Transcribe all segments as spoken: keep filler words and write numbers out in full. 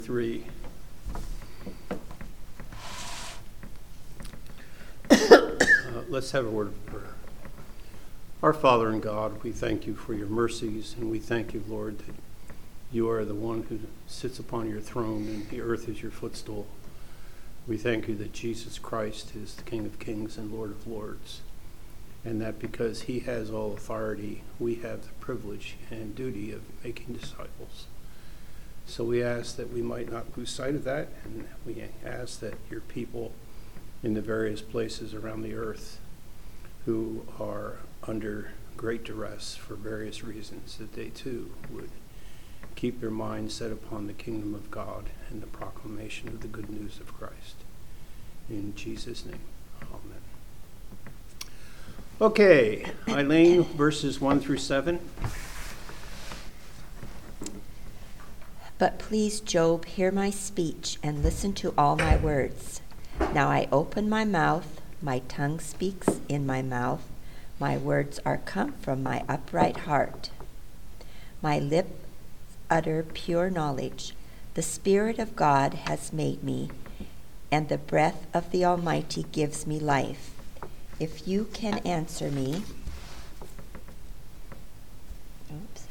Three. uh, let's have a word of prayer. Our Father in God, we thank you for your mercies, and we thank you, Lord, that you are the one who sits upon your throne and the earth is your footstool. We thank you that Jesus Christ is the King of Kings and Lord of Lords, and that because he has all authority, we have the privilege and duty of making disciples. So we ask that we might not lose sight of that, and we ask that your people in the various places around the earth who are under great duress for various reasons, that they too would keep their minds set upon the kingdom of God and the proclamation of the good news of Christ. In Jesus' name, amen. Okay, Eileen, verses one through seven. But please, Job, hear my speech and listen to all my words. Now I open my mouth, my tongue speaks in my mouth. My words are come from my upright heart. My lips utter pure knowledge. The Spirit of God has made me, and the breath of the Almighty gives me life. If you can answer me, oops.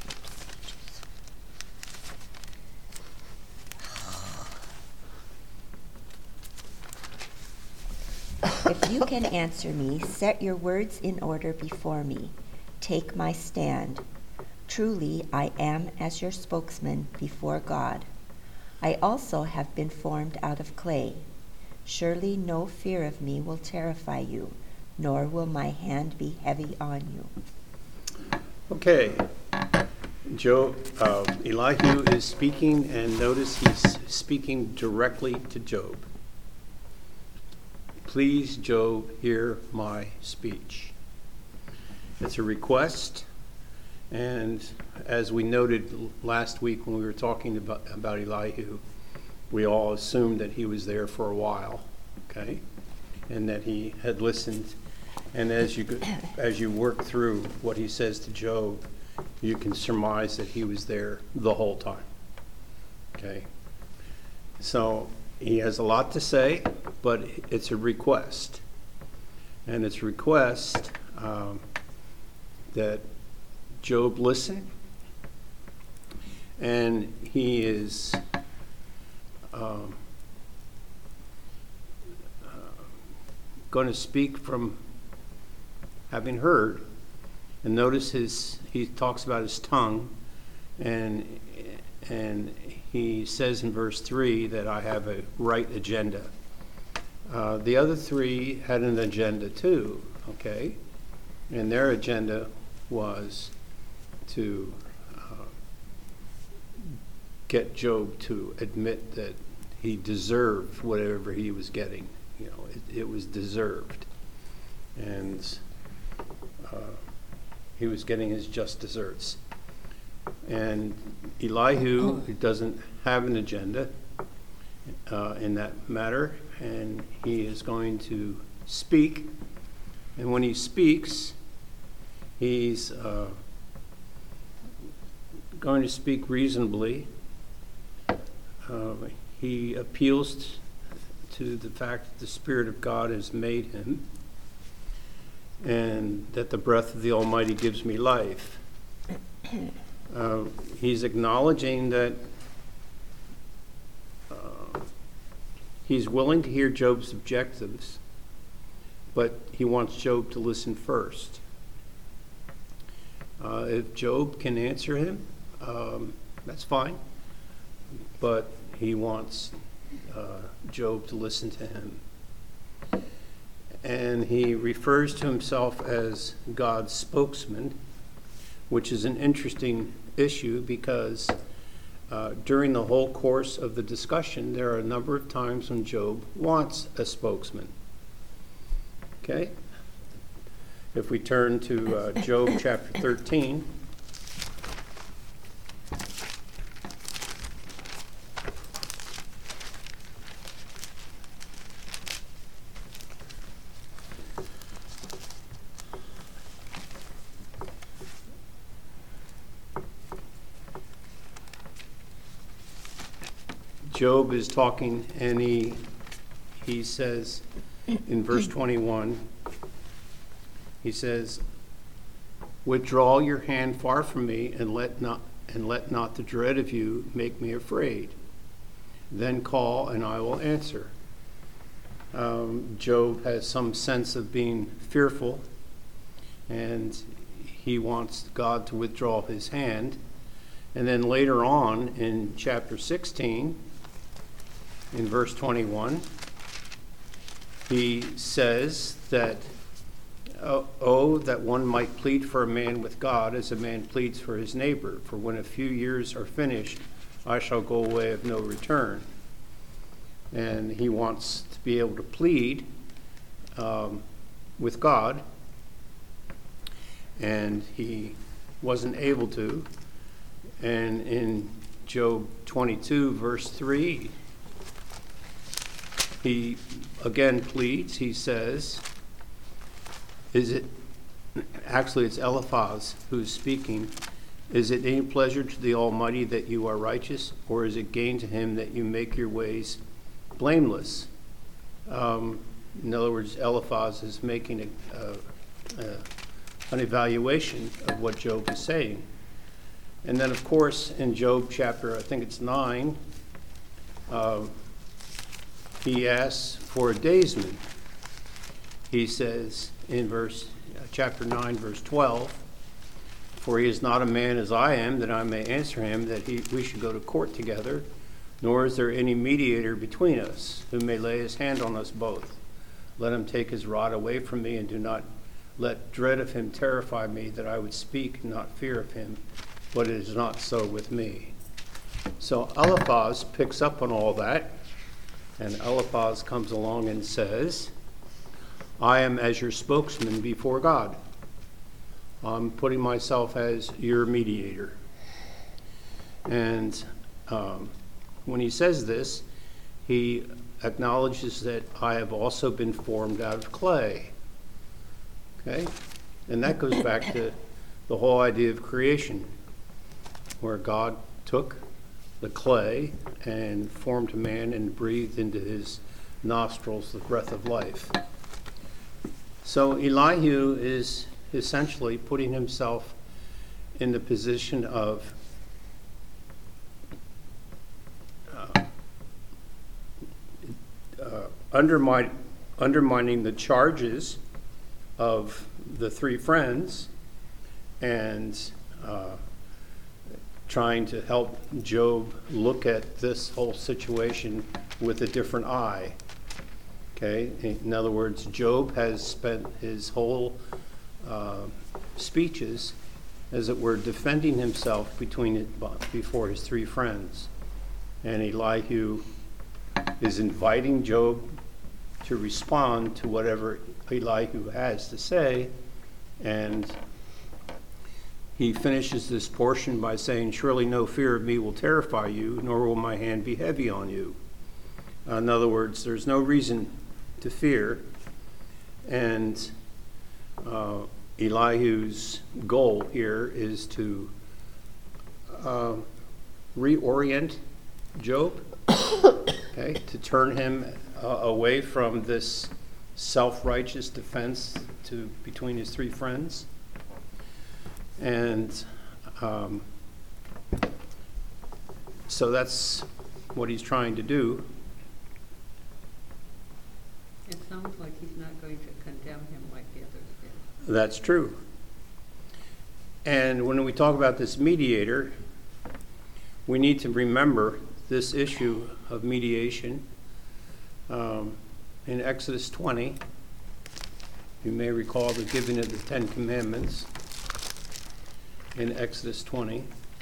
If you can answer me, set your words in order before me. Take my stand. Truly, I am as your spokesman before God. I also have been formed out of clay. Surely no fear of me will terrify you, nor will my hand be heavy on you. Okay. Job, uh, Elihu is speaking, and notice he's speaking directly to Job. Please, Job, hear my speech. It's a request, and as we noted last week when we were talking about, about Elihu, we all assumed that he was there for a while, okay, and that he had listened. And as you as you work through what he says to Job, you can surmise that he was there the whole time, okay. So he has a lot to say, but it's a request. And it's a request um, that Job listen. And he is um, uh, going to speak from having heard. And notice his he talks about his tongue, and and he says in verse three that I have a right agenda. Uh, the other three had an agenda too, okay? And their agenda was to uh, get Job to admit that he deserved whatever he was getting. You know, it, it was deserved. And uh, he was getting his just deserts. And Elihu doesn't have an agenda uh, in that matter, and he is going to speak. And when he speaks, he's uh, going to speak reasonably. Uh, he appeals t- to the fact that the Spirit of God has made him, and that the breath of the Almighty gives me life. Uh, he's acknowledging that uh, he's willing to hear Job's objectives, but he wants Job to listen first. Uh, if Job can answer him, um, that's fine, but he wants uh, Job to listen to him. And he refers to himself as God's spokesman, which is an interesting issue because uh, during the whole course of the discussion, there are a number of times when Job wants a spokesman. Okay? If we turn to uh, Job chapter thirteen. Job is talking, and he he says in verse twenty-one, he says, "Withdraw your hand far from me, and let not and let not the dread of you make me afraid. Then call, and I will answer." Um, Job has some sense of being fearful, and he wants God to withdraw his hand. And then later on in chapter sixteen, in verse twenty-one, he says that, oh, oh, that one might plead for a man with God as a man pleads for his neighbor. For when a few years are finished, I shall go away of no return. And he wants to be able to plead um, with God, and he wasn't able to. And in Job twenty-two, verse three, he again pleads. He says, is it, actually it's Eliphaz who's speaking, "Is it any pleasure to the Almighty that you are righteous, or is it gain to him that you make your ways blameless?" Um, in other words, Eliphaz is making a, a, a, an evaluation of what Job is saying. And then, of course, in Job chapter, I think it's nine, uh, he asks for a daysman. He says in verse uh, chapter nine, verse twelve, "For he is not a man as I am, that I may answer him, that he, we should go to court together. Nor is there any mediator between us, who may lay his hand on us both. Let him take his rod away from me, and do not let dread of him terrify me, that I would speak, not fear of him. But it is not so with me." So Eliphaz picks up on all that, and Eliphaz comes along and says, "I am as your spokesman before God. I'm putting myself as your mediator." And um, when he says this, he acknowledges that I have also been formed out of clay. Okay? And that goes back to the whole idea of creation, where God took the clay and formed a man and breathed into his nostrils the breath of life. So Elihu is essentially putting himself in the position of uh, uh, undermine, undermining the charges of the three friends, and uh, trying to help Job look at this whole situation with a different eye. Okay? In other words, Job has spent his whole uh, speeches, as it were, defending himself between it, before his three friends. And Elihu is inviting Job to respond to whatever Elihu has to say, and he finishes this portion by saying, "Surely no fear of me will terrify you, nor will my hand be heavy on you." In other words, there's no reason to fear. And uh, Elihu's goal here is to uh, reorient Job, okay, to turn him uh, away from this self-righteous defense to between his three friends. And um, so that's what he's trying to do. It sounds like he's not going to condemn him like the others did. That's true. And when we talk about this mediator, we need to remember this issue of mediation. Um, in Exodus twenty, you may recall the giving of the Ten Commandments. In Exodus twenty,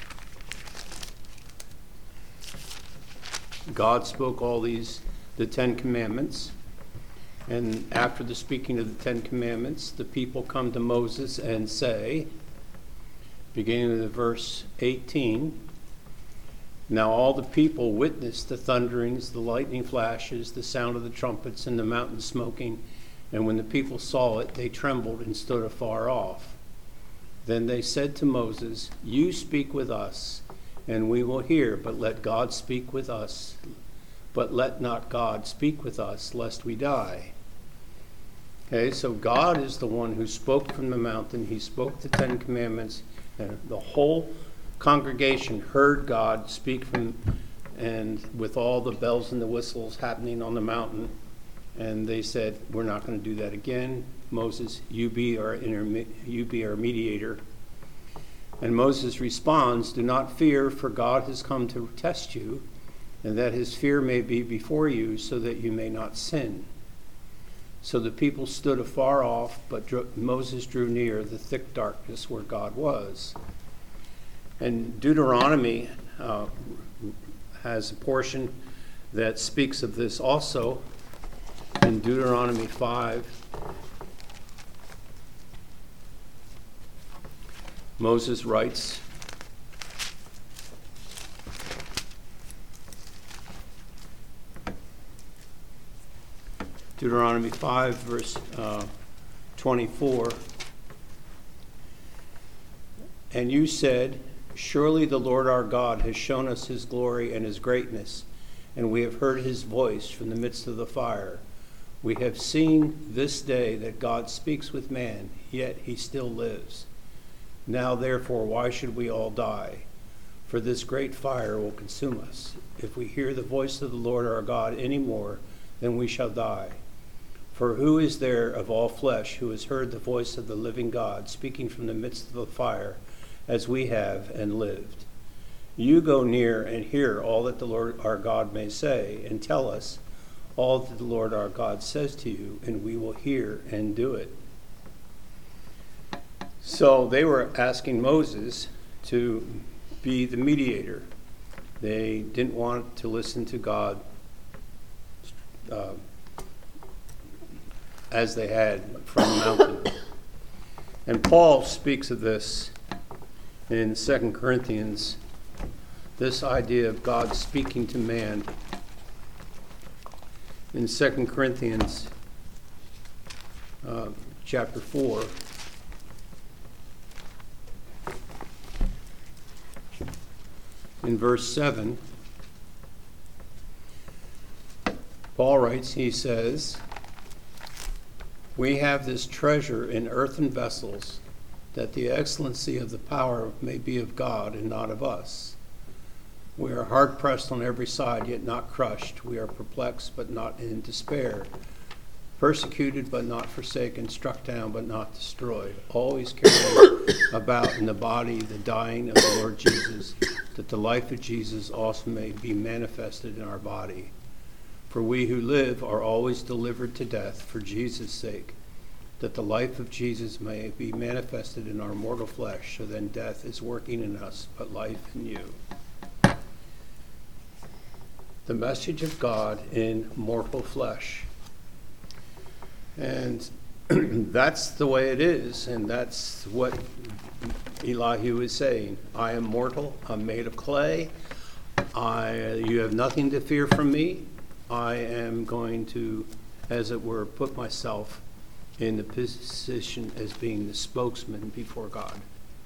God spoke all these, the Ten Commandments, and after the speaking of the Ten Commandments, the people come to Moses and say, beginning with verse eighteen, "Now all the people witnessed the thunderings, the lightning flashes, the sound of the trumpets, and the mountain smoking, and when the people saw it, they trembled and stood afar off. Then they said to Moses, 'You speak with us, and we will hear, but let God speak with us, but let not God speak with us, lest we die. Okay, so God is the one who spoke from the mountain. He spoke the Ten Commandments, and the whole congregation heard God speak from, and with all the bells and the whistles happening on the mountain, and they said, we're not going to do that again. Moses, you be our interme- you be our mediator. And Moses responds, do not fear, for God has come to test you, and that his fear may be before you, so that you may not sin. So the people stood afar off, but dro- Moses drew near the thick darkness where God was. And Deuteronomy uh, has a portion that speaks of this also. In Deuteronomy five, Moses writes, Deuteronomy five, verse uh, twenty-four, and you said, surely the Lord our God has shown us his glory and his greatness, and we have heard his voice from the midst of the fire. We have seen this day that God speaks with man, yet he still lives. Now therefore, why should we all die? For this great fire will consume us. If we hear the voice of the Lord our God any more, then we shall die. For who is there of all flesh who has heard the voice of the living God speaking from the midst of the fire, as we have, and lived? You go near and hear all that the Lord our God may say, and tell us all that the Lord our God says to you, and we will hear and do it. So they were asking Moses to be the mediator. They didn't want to listen to God uh, as they had from the mountain. And Paul speaks of this in Second Corinthians, this idea of God speaking to man. In Second Corinthians uh, chapter four, in verse seven, Paul writes, he says, we have this treasure in earthen vessels, that the excellency of the power may be of God and not of us. We are hard pressed on every side, yet not crushed. We are perplexed, but not in despair. Persecuted, but not forsaken. Struck down, but not destroyed. Always carrying about in the body the dying of the Lord Jesus, that the life of Jesus also may be manifested in our body. For we who live are always delivered to death for Jesus' sake, that the life of Jesus may be manifested in our mortal flesh. So then death is working in us, but life in you. The message of God in mortal flesh. And that's the way it is, and that's what Elihu is saying. I am mortal, I'm made of clay. I, you have nothing to fear from me. I am going to, as it were, put myself in the position as being the spokesman before God.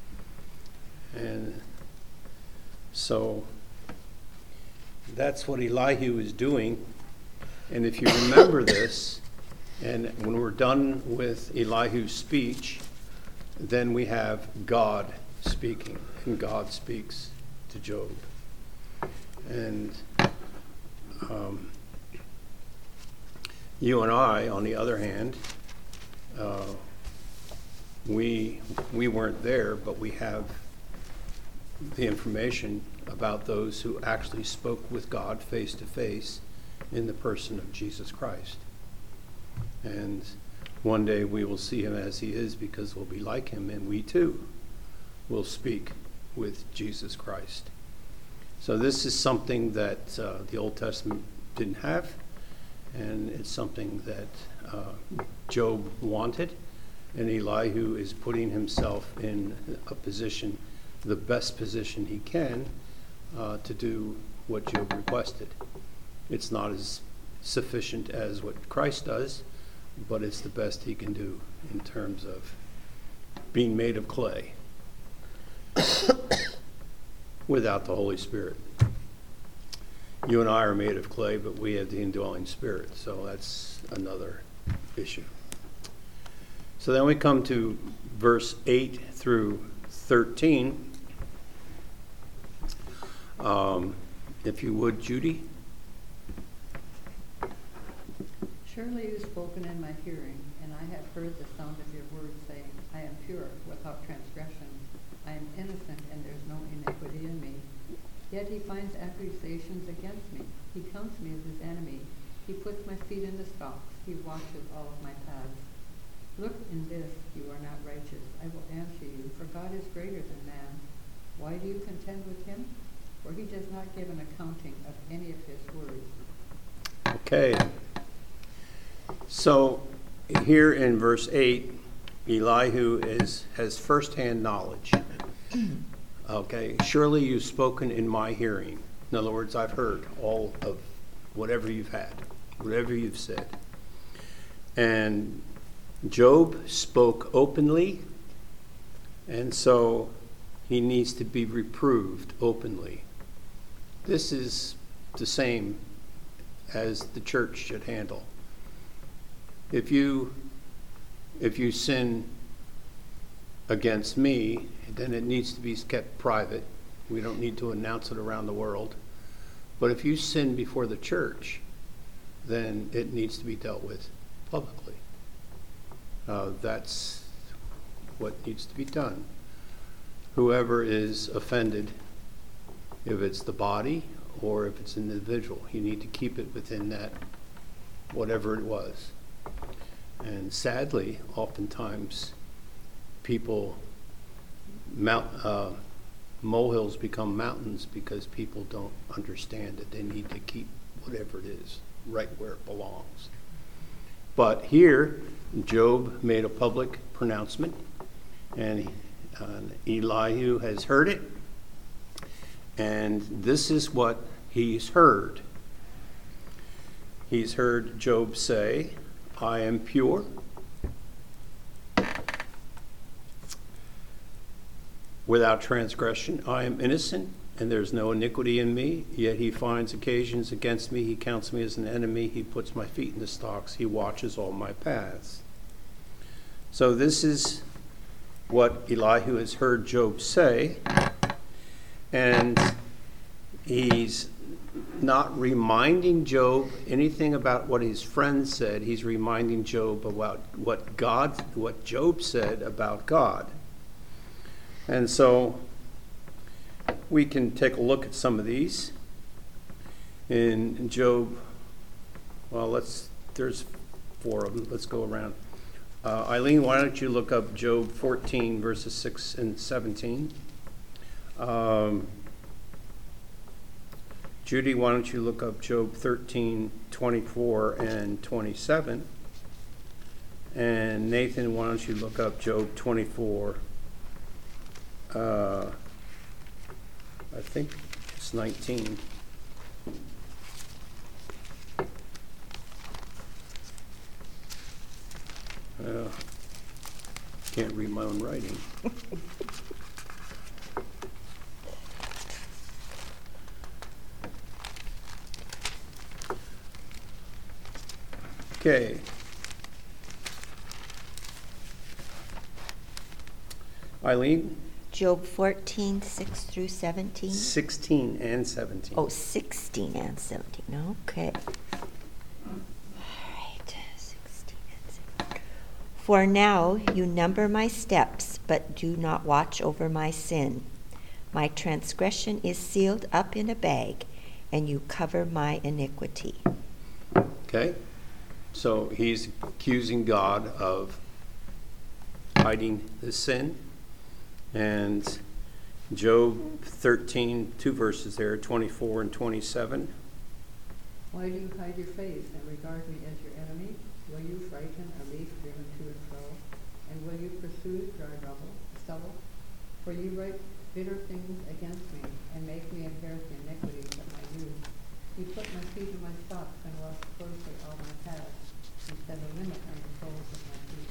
And so that's what Elihu is doing. And if you remember this, and when we're done with Elihu's speech, then we have God speaking, and God speaks to Job. And um, you and I, on the other hand, uh, we we weren't there, but we have the information about those who actually spoke with God face to face in the person of Jesus Christ. And one day we will see him as he is, because we'll be like him, and we too will speak with Jesus Christ. So this is something that uh, the Old Testament didn't have, and it's something that uh, Job wanted, and Elihu is putting himself in a position, the best position he can, uh, to do what Job requested. It's not as sufficient as what Christ does, but it's the best he can do in terms of being made of clay without the Holy Spirit. You and I are made of clay, but we have the indwelling spirit, so that's another issue. So then we come to verse eight through thirteen. Um, if you would, Judy. Surely you have spoken in my hearing, and I have heard the sound of your words, saying, I am pure, without transgression. I am innocent, and there is no iniquity in me. Yet he finds accusations against me. He counts me as his enemy. He puts my feet in the stocks. He watches all of my paths. Look, in this you are not righteous. I will answer you, for God is greater than man. Why do you contend with him? For he does not give an accounting of any of his words. Okay. So here in verse eight, Elihu is, has firsthand knowledge. Okay, surely you've spoken in my hearing. In other words, I've heard all of whatever you've had, whatever you've said. And Job spoke openly, and so he needs to be reproved openly. This is the same as the church should handle. If you if you sin against me, then it needs to be kept private. We don't need to announce it around the world. But if you sin before the church, then it needs to be dealt with publicly. Uh, that's what needs to be done. Whoever is offended, if it's the body or if it's an individual, you need to keep it within that, whatever it was. And sadly, oftentimes, people, mount, uh, molehills become mountains because people don't understand that they need to keep whatever it is right where it belongs. But here, Job made a public pronouncement, and uh, Elihu has heard it, and this is what he's heard. He's heard Job say, I am pure. Without transgression, I am innocent, and there's no iniquity in me. Yet he finds occasions against me. He counts me as an enemy. He puts my feet in the stocks. He watches all my paths. So this is what Elihu has heard Job say, and he's not reminding Job anything about what his friend said. He's reminding Job about what God, what Job said about God. And so we can take a look at some of these. In Job, well, let's, there's four of them. Let's go around. Uh, Eileen, why don't you look up Job fourteen, verses six and seventeen. Um, Judy, why don't you look up Job thirteen, twenty-four and twenty-seven. And Nathan, why don't you look up Job twenty-four, uh, I think it's nineteen. Uh, can't read my own writing. Okay. Eileen? Job fourteen, six through seventeen. sixteen and seventeen. Oh, sixteen and seventeen. Okay. All right, sixteen and seventeen. For now you number my steps, but do not watch over my sin. My transgression is sealed up in a bag, and you cover my iniquity. Okay. So he's accusing God of hiding his sin. And Job thirteen, two verses there, twenty-four and twenty-seven. Why do you hide your face and regard me as your enemy? Will you frighten a leaf driven to and fro? And will you pursue dry rubble, stubble? For you write bitter things against me and make me inherit the iniquities of my youth. You put my feet in my stocks and watch closely all my paths. You set a limit on the soles of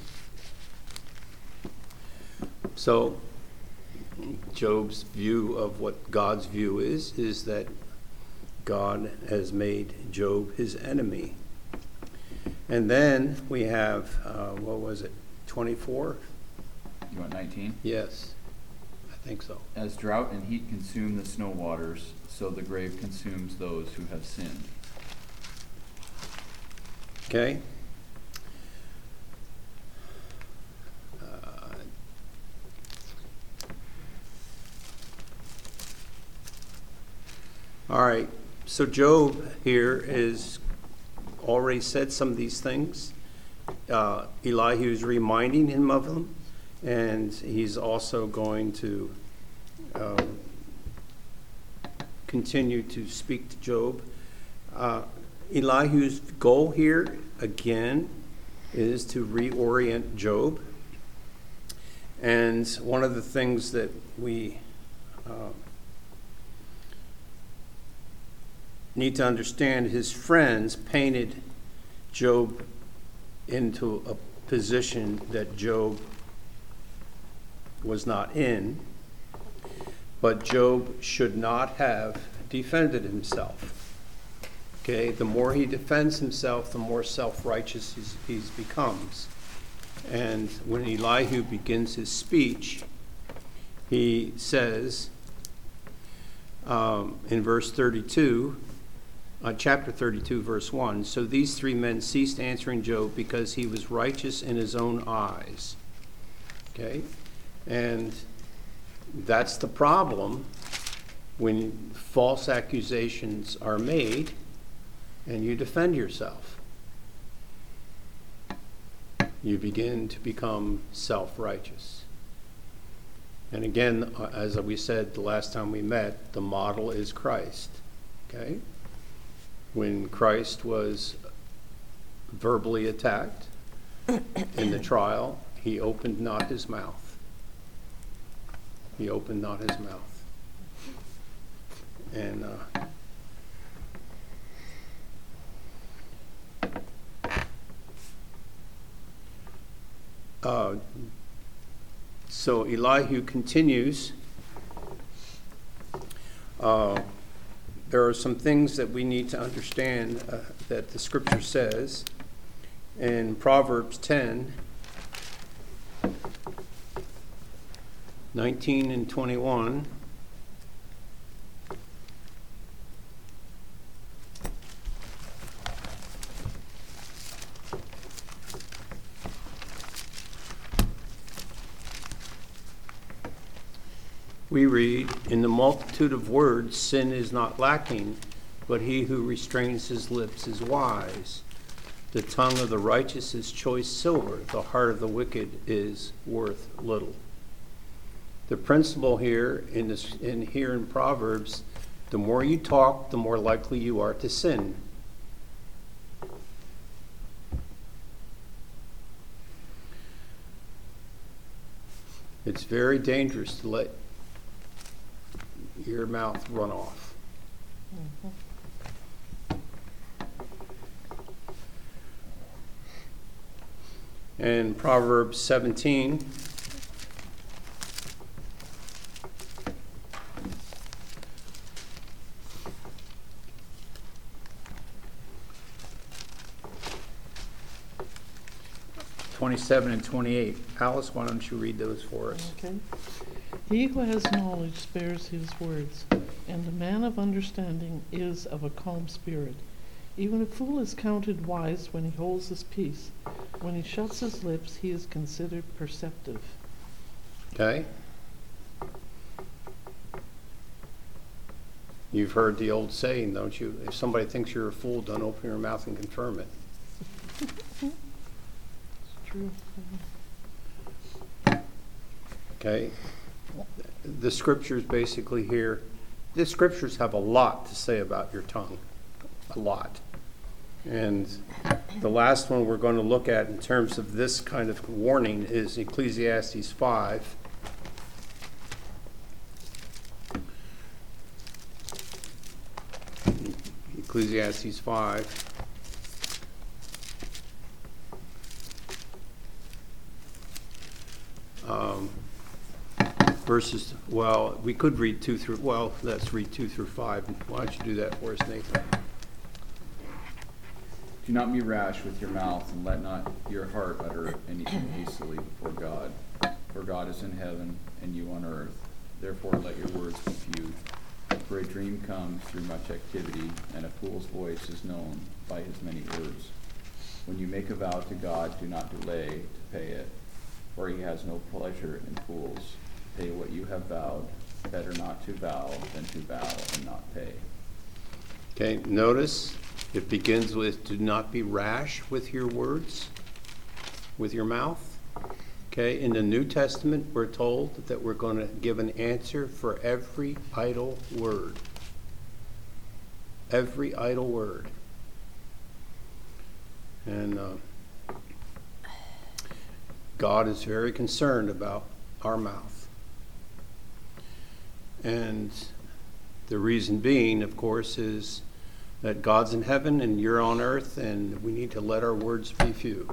my feet. So Job's view of what God's view is, is that God has made Job his enemy. And then we have, uh, what was it, twenty-four? You want nineteen? Yes, I think so. As drought and heat consume the snow waters, so the grave consumes those who have sinned. Okay? Uh, all right, so Job here is already said some of these things. Uh, Elihu is reminding him of them, and he's also going to um, continue to speak to Job. Uh, Elihu's goal here, again, is to reorient Job. And one of the things that we uh, need to understand, his friends painted Job into a position that Job was not in, but Job should not have defended himself. Okay, the more he defends himself, the more self-righteous he's, he's becomes. And when Elihu begins his speech, he says um, in verse thirty-two, uh, chapter thirty-two, verse one, so these three men ceased answering Job because he was righteous in his own eyes. Okay, and that's the problem when false accusations are made and you defend yourself. You begin to become self-righteous. And again, as we said the last time we met, the model is Christ. Okay? When Christ was verbally attacked in the trial, he opened not his mouth. He opened not his mouth. And uh, Uh, so Elihu continues. Uh, there are some things that we need to understand uh, that the scripture says in Proverbs ten, nineteen and twenty-one. We read, in the multitude of words, sin is not lacking, but he who restrains his lips is wise. The tongue of the righteous is choice silver. The heart of the wicked is worth little. The principle here in this, in here in Proverbs, the more you talk, the more likely you are to sin. It's very dangerous to let your mouth run off. Mm-hmm. And Proverbs seventeen, twenty-seven and twenty-eight. Alice, why don't you read those for us? Okay. He who has knowledge spares his words, and a man of understanding is of a calm spirit. Even a fool is counted wise when he holds his peace. When he shuts his lips, he is considered perceptive. Okay? You've heard the old saying, don't you? If somebody thinks you're a fool, don't open your mouth and confirm it. It's true. Okay? The scriptures basically here, the scriptures have a lot to say about your tongue. A lot. And the last one we're going to look at in terms of this kind of warning is Ecclesiastes five. Ecclesiastes five. Um, verses, well, we could read two through, well, let's read two through five. Why don't you do that for us, Nathan? Do not be rash with your mouth, and let not your heart utter anything hastily before God. For God is in heaven, and you on earth. Therefore let your words be few. For a dream comes through much activity, and a fool's voice is known by his many words. When you make a vow to God, do not delay to pay it, for he has no pleasure in fools. Pay what you have vowed. Better not to vow than to vow and not pay. Okay, notice it begins with, do not be rash with your words, with your mouth. Okay, in the New Testament, we're told that we're going to give an answer for every idle word. Every idle word. And uh, God is very concerned about our mouth. And the reason being, of course, is that God's in heaven and you're on earth, and we need to let our words be few.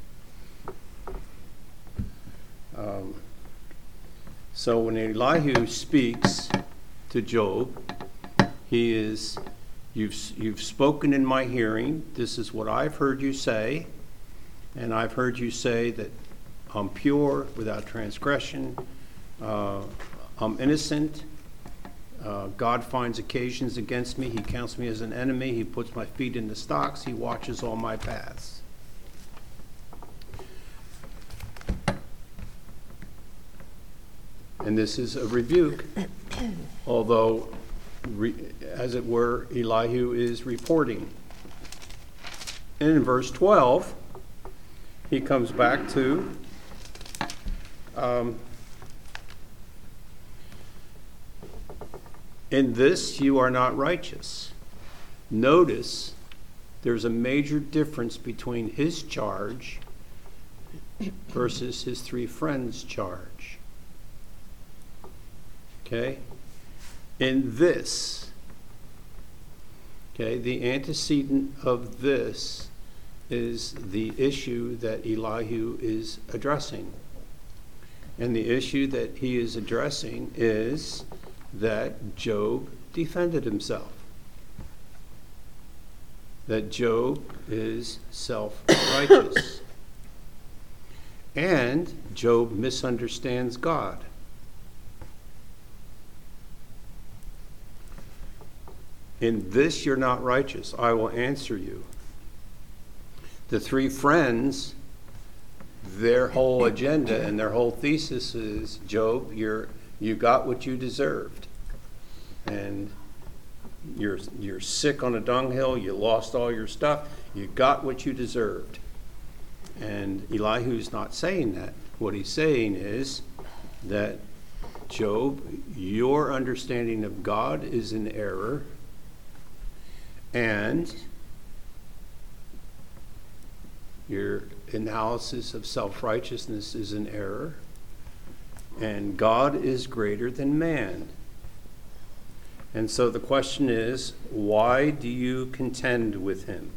Um, so when Elihu speaks to Job, he is, you've, you've spoken in my hearing. This is what I've heard you say. And I've heard you say that I'm pure, without transgression. Uh, I'm innocent. Uh, God finds occasions against me. He counts me as an enemy. He puts my feet in the stocks. He watches all my paths. And this is a rebuke, although, re, as it were, Elihu is reporting. And in verse twelve, he comes back to um, in this you are not righteous. Notice there's a major difference between his charge versus his three friends' charge. Okay? In this, okay, the antecedent of this is the issue that Elihu is addressing. And the issue that he is addressing is that Job defended himself. That Job is self-righteous. And Job misunderstands God. In this you're not righteous. I will answer you. The three friends, their whole agenda and their whole thesis is, Job, you're you got what you deserved. And you're you're sick on a dunghill, you lost all your stuff, you got what you deserved. And Elihu's not saying that. What he's saying is that, Job, your understanding of God is in error. And your analysis of self-righteousness is an error. And God is greater than man. And so the question is, why do you contend with him?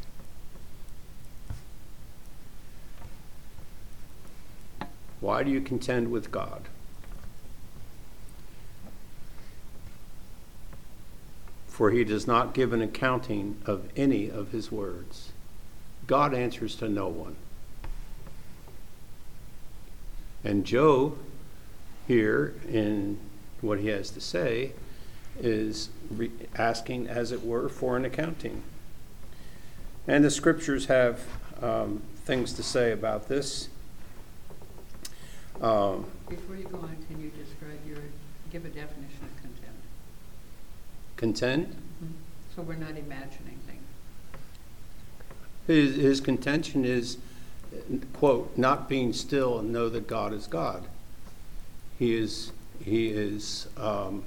Why do you contend with God? For he does not give an accounting of any of his words. God answers to no one. And Job, here in what he has to say, is re- asking, as it were, for an accounting. And the scriptures have um, things to say about this. Um, Before you go on, can you describe your, give a definition of contempt? Contend? Mm-hmm. So we're not imagining things. His, his contention is, quote, not being still and know that God is God. He is, he is um,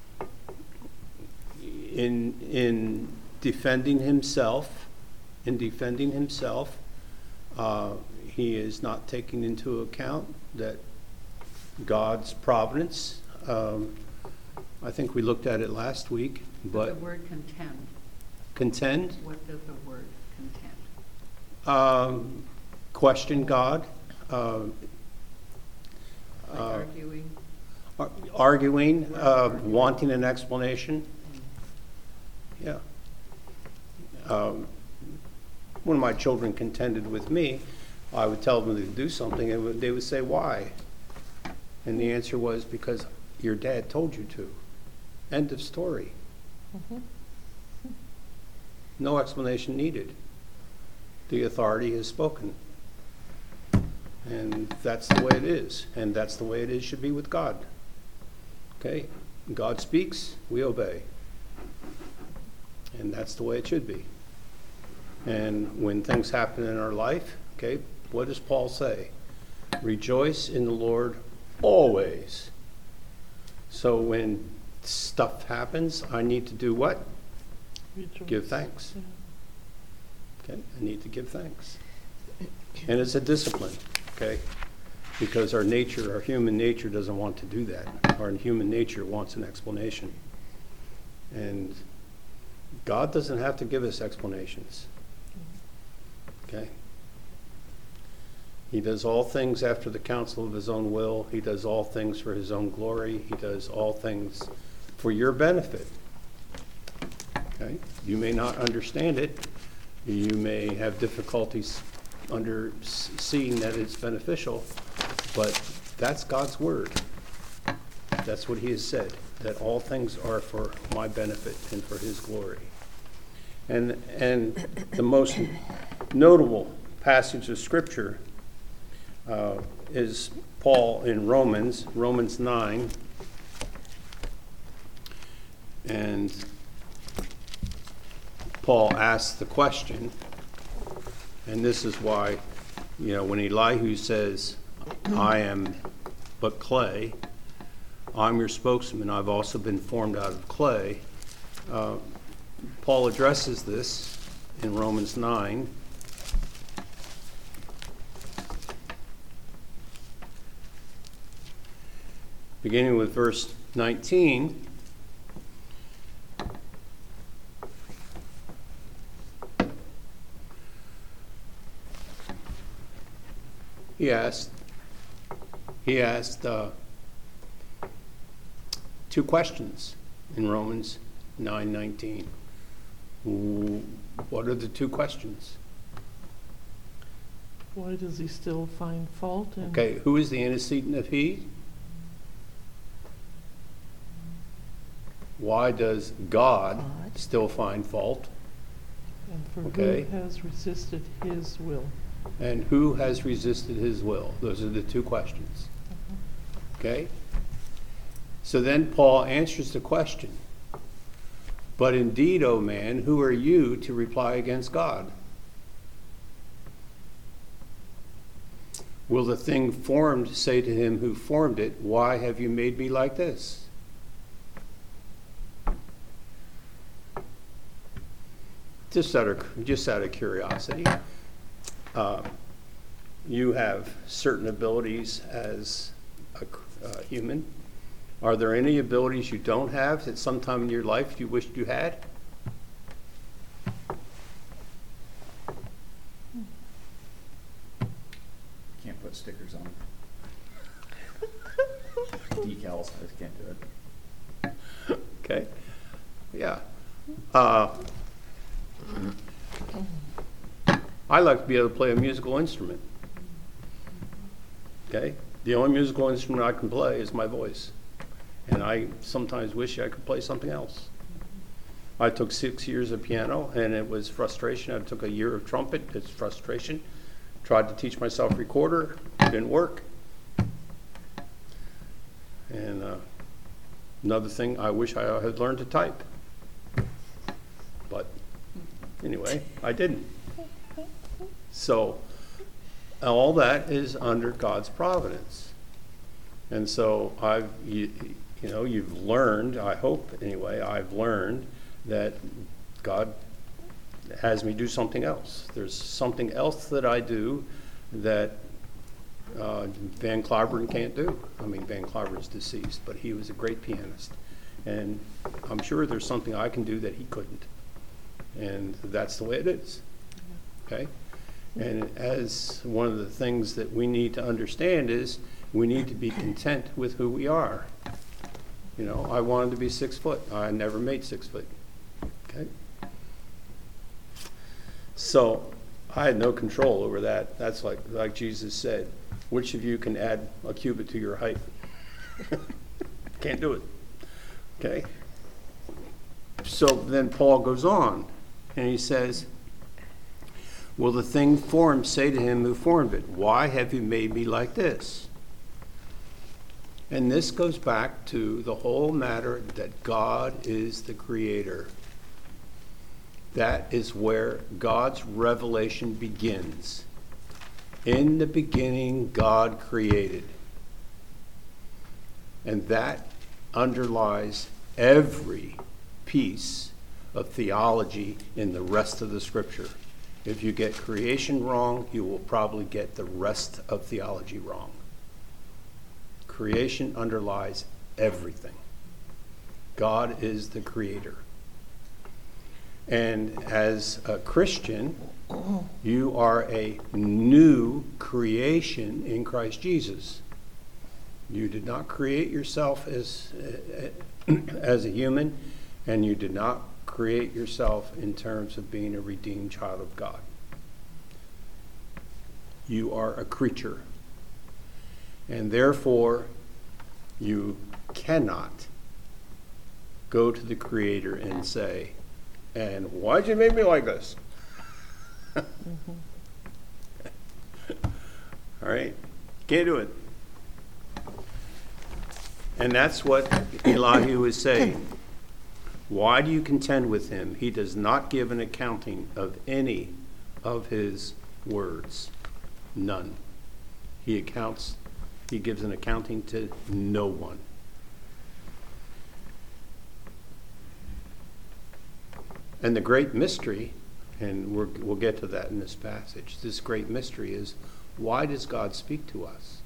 in, in defending himself, in defending himself, uh, he is not taking into account that God's providence, um, I think we looked at it last week, but... The word contend. Contend? What does the word contend? Um, question God. Uh, Like uh, arguing? Ar- Arguing, uh, wanting an explanation. Yeah. Um, When my children contended with me, I would tell them to do something, and would- they would say, why? And the answer was, because your dad told you to. End of story. Mhm. No explanation needed. The authority has spoken. And that's the way it is. And that's the way it is, should be with God. Okay? God speaks, we obey. And that's the way it should be. And when things happen in our life, okay, what does Paul say? Rejoice in the Lord always. So when stuff happens, I need to do what? Rejoice. Give thanks. Yeah. Okay, I need to give thanks. And it's a discipline, okay? Because our nature, our human nature doesn't want to do that. Our human nature wants an explanation. And God doesn't have to give us explanations. Okay? He does all things after the counsel of his own will. He does all things for his own glory. He does all things for your benefit. Okay? You may not understand it. You may have difficulties under s- seeing that it's beneficial, but that's God's word. That's what he has said, that all things are for my benefit and for his glory. And, and the most notable passage of Scripture uh, is Paul in Romans, Romans nine. And Paul asks the question, and this is why, you know, when Elihu says, I am but clay, I'm your spokesman, I've also been formed out of clay. Uh, Paul addresses this in Romans nine. Beginning with verse nineteen. He asked, he asked uh, two questions in Romans nine nineteen. What are the two questions? Why does he still find fault in? Okay, who is the antecedent of he? Why does God God. still find fault? And for Okay. who has resisted his will? And who has resisted his will? Those are the two questions. Okay? So then Paul answers the question. But indeed, O man, who are you to reply against God? Will the thing formed say to him who formed it, why have you made me like this? Just out of, just out of curiosity, uh, you have certain abilities as a uh, human. Are there any abilities you don't have that sometime in your life you wished you had? Can't put stickers on. Decals, I just can't do it. Okay. Yeah. Uh, I like to be able to play a musical instrument. Okay? The only musical instrument I can play is my voice. And I sometimes wish I could play something else. I took six years of piano, and it was frustration. I took a year of trumpet. It's frustration. Tried to teach myself recorder. Didn't work. And uh, another thing, I wish I had learned to type. But anyway, I didn't. So all that is under God's providence. And so I've, you, you know, you've learned, I hope anyway, I've learned that God has me do something else. There's something else that I do that uh, Van Claveren can't do. I mean, Van Claveren's deceased, but he was a great pianist. And I'm sure there's something I can do that he couldn't. And that's the way it is. Okay? And as one of the things that we need to understand is we need to be content with who we are. You know, I wanted to be six foot. I never made six foot. Okay? So I had no control over that. That's like, like Jesus said, which of you can add a cubit to your height? Can't do it. Okay? So then Paul goes on, and he says, will the thing formed say to him who formed it, why have you made me like this? And this goes back to the whole matter that God is the creator. That is where God's revelation begins. In the beginning, God created. And that underlies every piece of theology in the rest of the scripture. If you get creation wrong, you will probably get the rest of theology wrong. Creation underlies everything. God is the creator. And as a Christian, you are a new creation in Christ Jesus. You did not create yourself as, as a human, and you did not create yourself in terms of being a redeemed child of God. You are a creature. And therefore, you cannot go to the Creator and say, and why'd you make me like this? Mm-hmm. All right? Can't do it. And that's what Elihu is saying. Why do you contend with him? He does not give an accounting of any of his words. None. He accounts, he gives an accounting to no one. And the great mystery, and we're, we'll get to that in this passage, this great mystery is, why does God speak to us?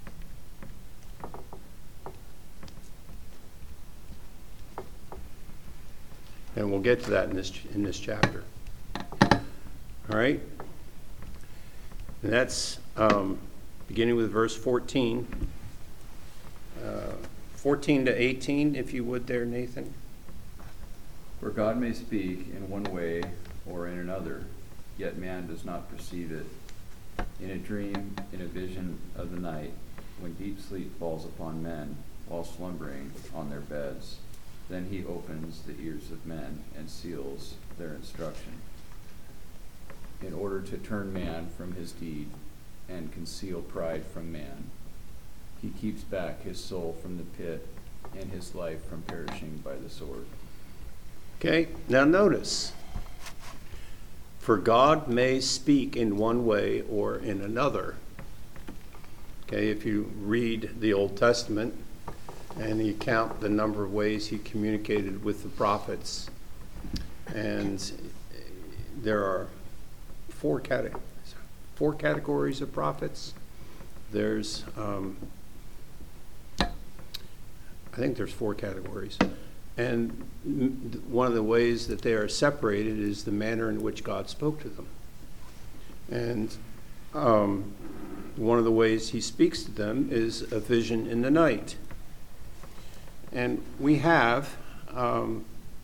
And we'll get to that in this in this chapter. All right? And that's um, beginning with verse fourteen. Uh, fourteen to eighteen, if you would there, Nathan. For God may speak in one way or in another, yet man does not perceive it. In a dream, in a vision of the night, when deep sleep falls upon men while slumbering on their beds, then he opens the ears of men and seals their instruction, in order to turn man from his deed and conceal pride from man. He keeps back his soul from the pit and his life from perishing by the sword. Okay, now notice. For God may speak in one way or in another. Okay, if you read the Old Testament and you count the number of ways he communicated with the prophets, and there are four, cate- four categories of prophets. There's, um, I think there's four categories. And one of the ways that they are separated is the manner in which God spoke to them. And um, one of the ways he speaks to them is a vision in the night. And we have um,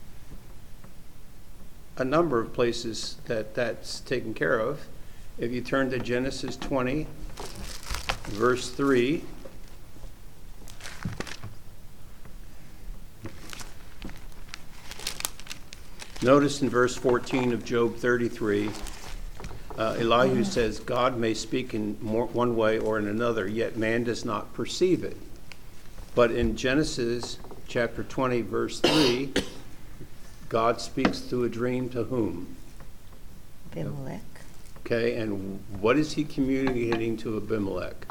a number of places that that's taken care of. If you turn to Genesis twenty, verse three, notice in verse fourteen of Job thirty-three, uh, Elihu says, God may speak in more, one way or in another, yet man does not perceive it. But in Genesis chapter twenty, verse three, God speaks through a dream to whom? Abimelech. Okay, and what is he communicating to Abimelech?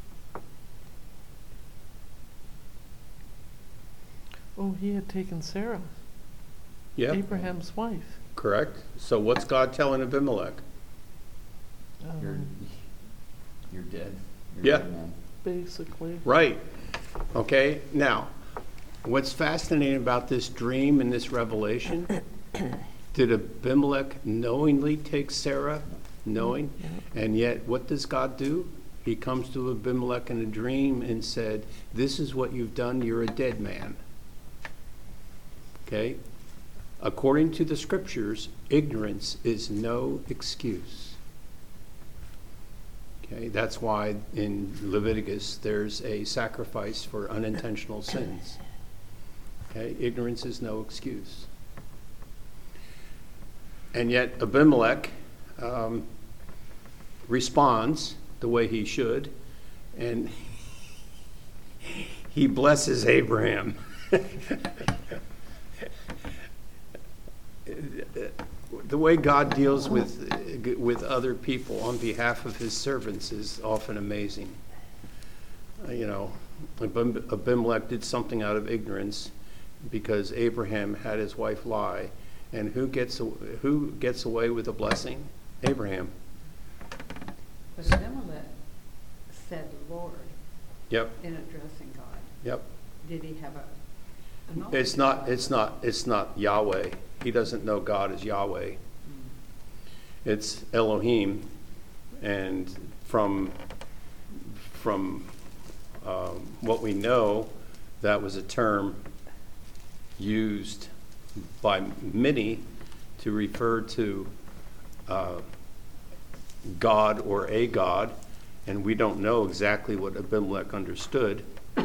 Oh, he had taken Sarah, Yeah, Abraham's wife. correct. So what's God telling Abimelech? You're, Um, you're dead. You're Yeah. dead, man. basically. Right. Okay, now, what's fascinating about this dream and this revelation, did Abimelech knowingly take Sarah? Knowing? And yet, what does God do? He comes to Abimelech in a dream and said, this is what you've done, you're a dead man. Okay? According to the scriptures, ignorance is no excuse. Okay? That's why in Leviticus there's a sacrifice for unintentional sins. Okay? Ignorance is no excuse. And yet Abimelech um, responds the way he should, and he blesses Abraham. The way God deals with with other people on behalf of his servants is often amazing. Uh, you know, Abim- Abimelech did something out of ignorance because Abraham had his wife lie, and who gets who gets away with a blessing? Abraham. But Abimelech said Lord Yep. in addressing God. Yep. Did he have a, a knowledge It's of not. God? It's not. It's not Yahweh. He doesn't know God as Yahweh. It's Elohim, and from from um, what we know, that was a term used by many to refer to uh, God or a God, and we don't know exactly what Abimelech understood.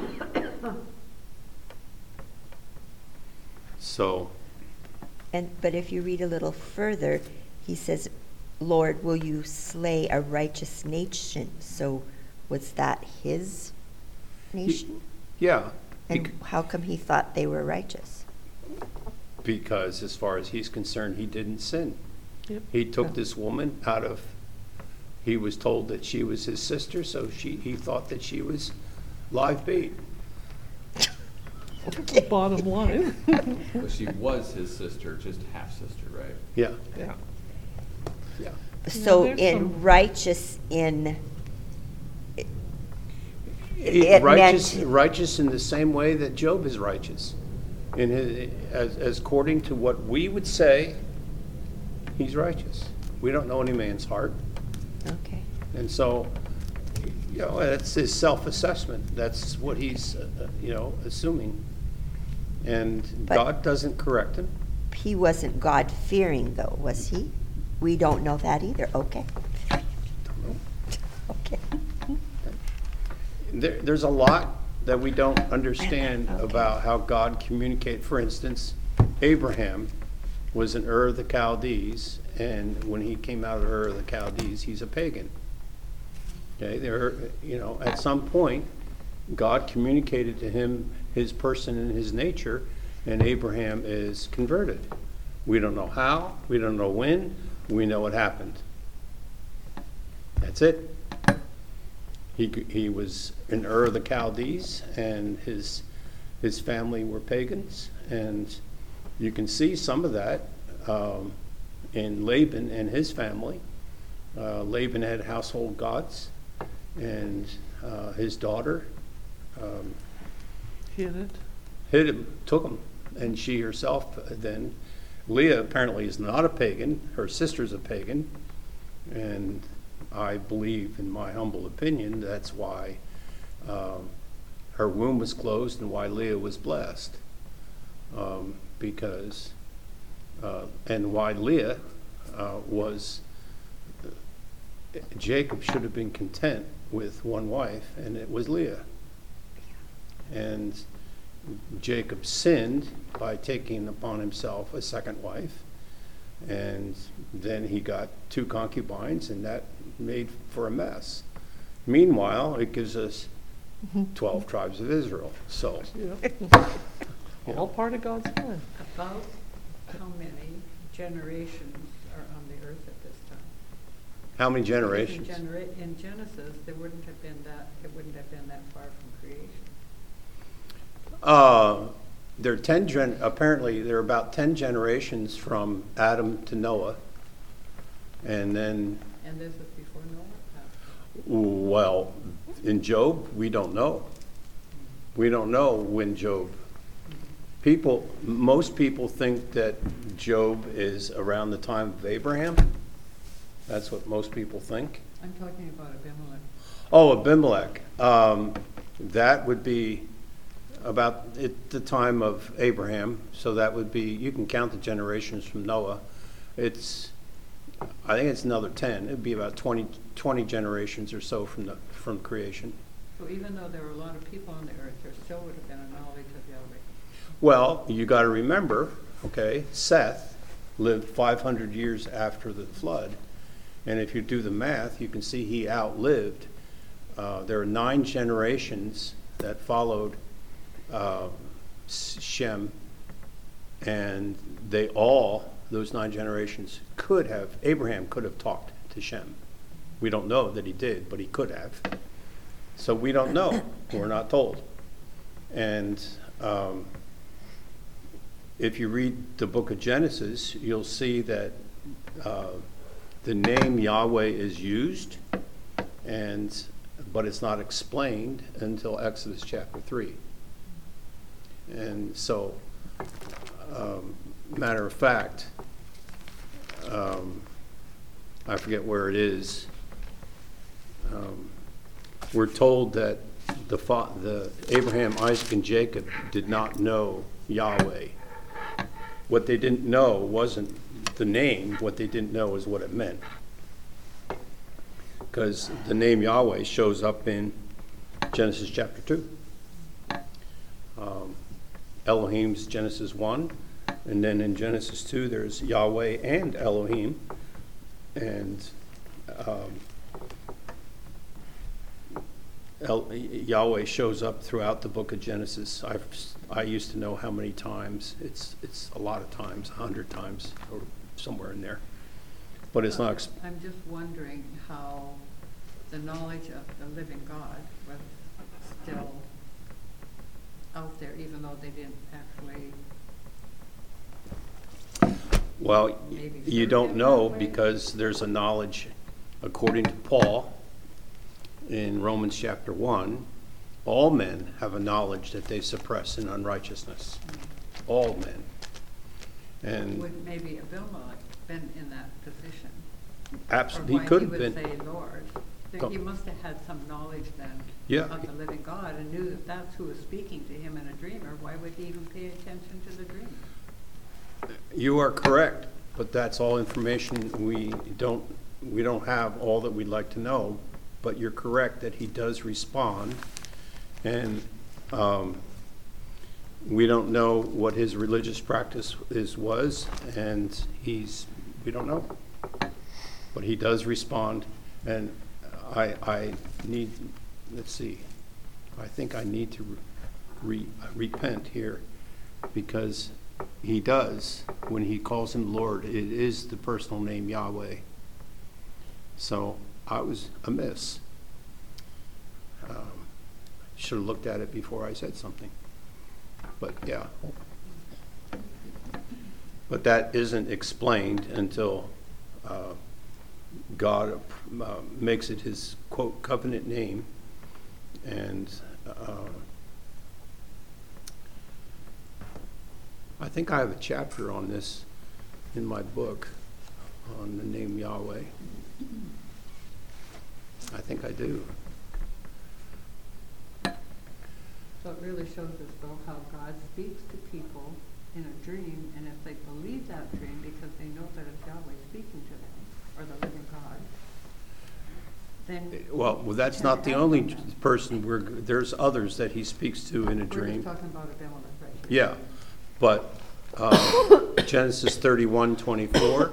So, And but if you read a little further, he says, Lord, will you slay a righteous nation? So was that his nation? yeah, And bec- how come he thought they were righteous? because as far as he's concerned, he didn't sin. Yep. He took this woman out of, he was told that she was his sister, so she he thought that she was live bait. Bottom line. Well, she was his sister, just half-sister, right? Yeah, Yeah. yeah. So there's in some- righteous in it, It- it righteous, meant righteous in the same way that Job is righteous. In his, as, as according to what we would say, he's righteous. We don't know any man's heart. okay. And so, you know, that's his self-assessment. That's what he's, uh, you know, assuming. And But- God doesn't correct him. He wasn't God fearing though, was he? We don't know that either. Okay. Okay. There, there's a lot that we don't understand Okay. about how God communicated. For instance, Abraham was in Ur of the Chaldees, and when he came out of Ur of the Chaldees, he's a pagan. Okay, there, you know, at some point, God communicated to him his person and his nature, and Abraham is converted. We don't know how, we don't know when, we know what happened. That's it. He, he was in Ur of the Chaldees, and his, his family were pagans, and you can see some of that um, in Laban and his family. Uh, Laban had household gods, and uh, his daughter um, Hit it. hid him, took him, and she herself then, Leah apparently is not a pagan, her sister's a pagan, and I believe, in my humble opinion, that's why um, her womb was closed and why Leah was blessed. Um, because, uh, and why Leah uh, was, Jacob should have been content with one wife, and it was Leah. And Jacob sinned by taking upon himself a second wife, and then he got two concubines, and that made for a mess. Meanwhile, it gives us twelve tribes of Israel. So, Yep. you All know, part of God's plan. About how many generations are on the earth at this time? how many In generations? genera- in Genesis, there wouldn't have been that, it wouldn't have been that far from creation. Uh, there are ten gen. Apparently, there are about ten generations from Adam to Noah, and then, And this is before Noah? well, in Job, we don't know. We don't know when Job. People, most people think that Job is around the time of Abraham. That's what most people think. I'm talking about Abimelech. Oh, Abimelech. Um, that would be about at the time of Abraham, so that would be, you can count the generations from Noah. It's, I think it's another ten. It'd be about twenty, twenty generations or so from the from creation. So even though there were a lot of people on the earth, there still would have been a knowledge of Yahweh. Well, you got to remember, okay, Seth lived five hundred years after the flood, and if you do the math, you can see he outlived. Uh, there are nine generations that followed uh, Shem, and they all, those nine generations, could have, Abraham could have talked to Shem. We don't know that he did, but he could have. So we don't know. We're not told. And um, if you read the book of Genesis, you'll see that uh, the name Yahweh is used, and but it's not explained until Exodus chapter three. And so, um, matter of fact, um, I forget where it is. Um, we're told that the, fa- the Abraham, Isaac, and Jacob did not know Yahweh. What they didn't know wasn't the name. What they didn't know is what it meant. Because the name Yahweh shows up in Genesis chapter two. Um, Elohim's Genesis one, and then in Genesis two there's Yahweh and Elohim, and um, El- Yahweh shows up throughout the book of Genesis. I've, I used to know how many times. It's it's a lot of times, a hundred times, or somewhere in there. But it's not. Exp- I'm just wondering how the knowledge of the living God was still out there, even though they didn't actually. Well, Maybe you serve don't him know that way? because there's a knowledge, according to Paul, in Romans chapter one, all men have a knowledge that they suppress in unrighteousness. All men. And Would maybe Abimelech been in that position? absolutely, Or he why could he have would been. say Lord. There- Go- He must have had some knowledge then Yeah. of the living God and knew that that's who was speaking to him in a dream, or why would he even pay attention to the dream? You are correct, but that's all information we don't, we don't have all that we'd like to know. But you're correct that he does respond, and um, we don't know what his religious practice is was, and he's we don't know, but he does respond, and I I need let's see, I think I need to re, repent here, because he does when he calls him Lord. It is the personal name Yahweh. So I was amiss. Um, should have looked at it before I said something. But yeah. But that isn't explained until uh, God uh, makes it his, quote, covenant name. And uh, I think I have a chapter on this in my book on the name Yahweh. I think I do. So it really shows us though how God speaks to people in a dream, and if they believe that dream because they know that it's Yahweh speaking to them, or the living God, then. Well, well that's you not can't the act only on that. person. We're, there's others that he speaks to in a We're dream. just talking about Abimelech right here. Yeah, but uh, Genesis thirty-one twenty-four.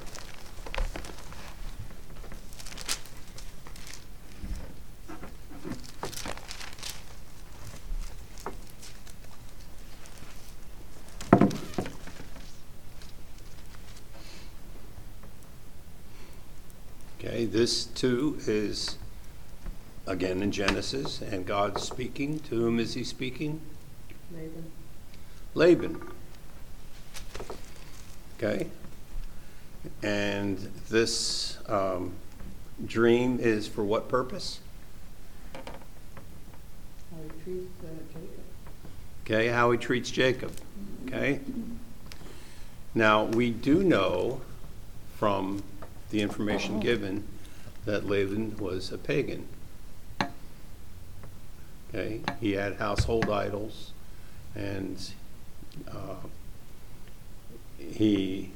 Okay, this too is again in Genesis, and God's speaking. To whom is he speaking? Laban. Laban. Okay, and this um, dream is for what purpose? How he treats uh, Jacob. Okay, how he treats Jacob. Okay, now we do know from the information given that Laban was a pagan. Okay, he had household idols. And uh, he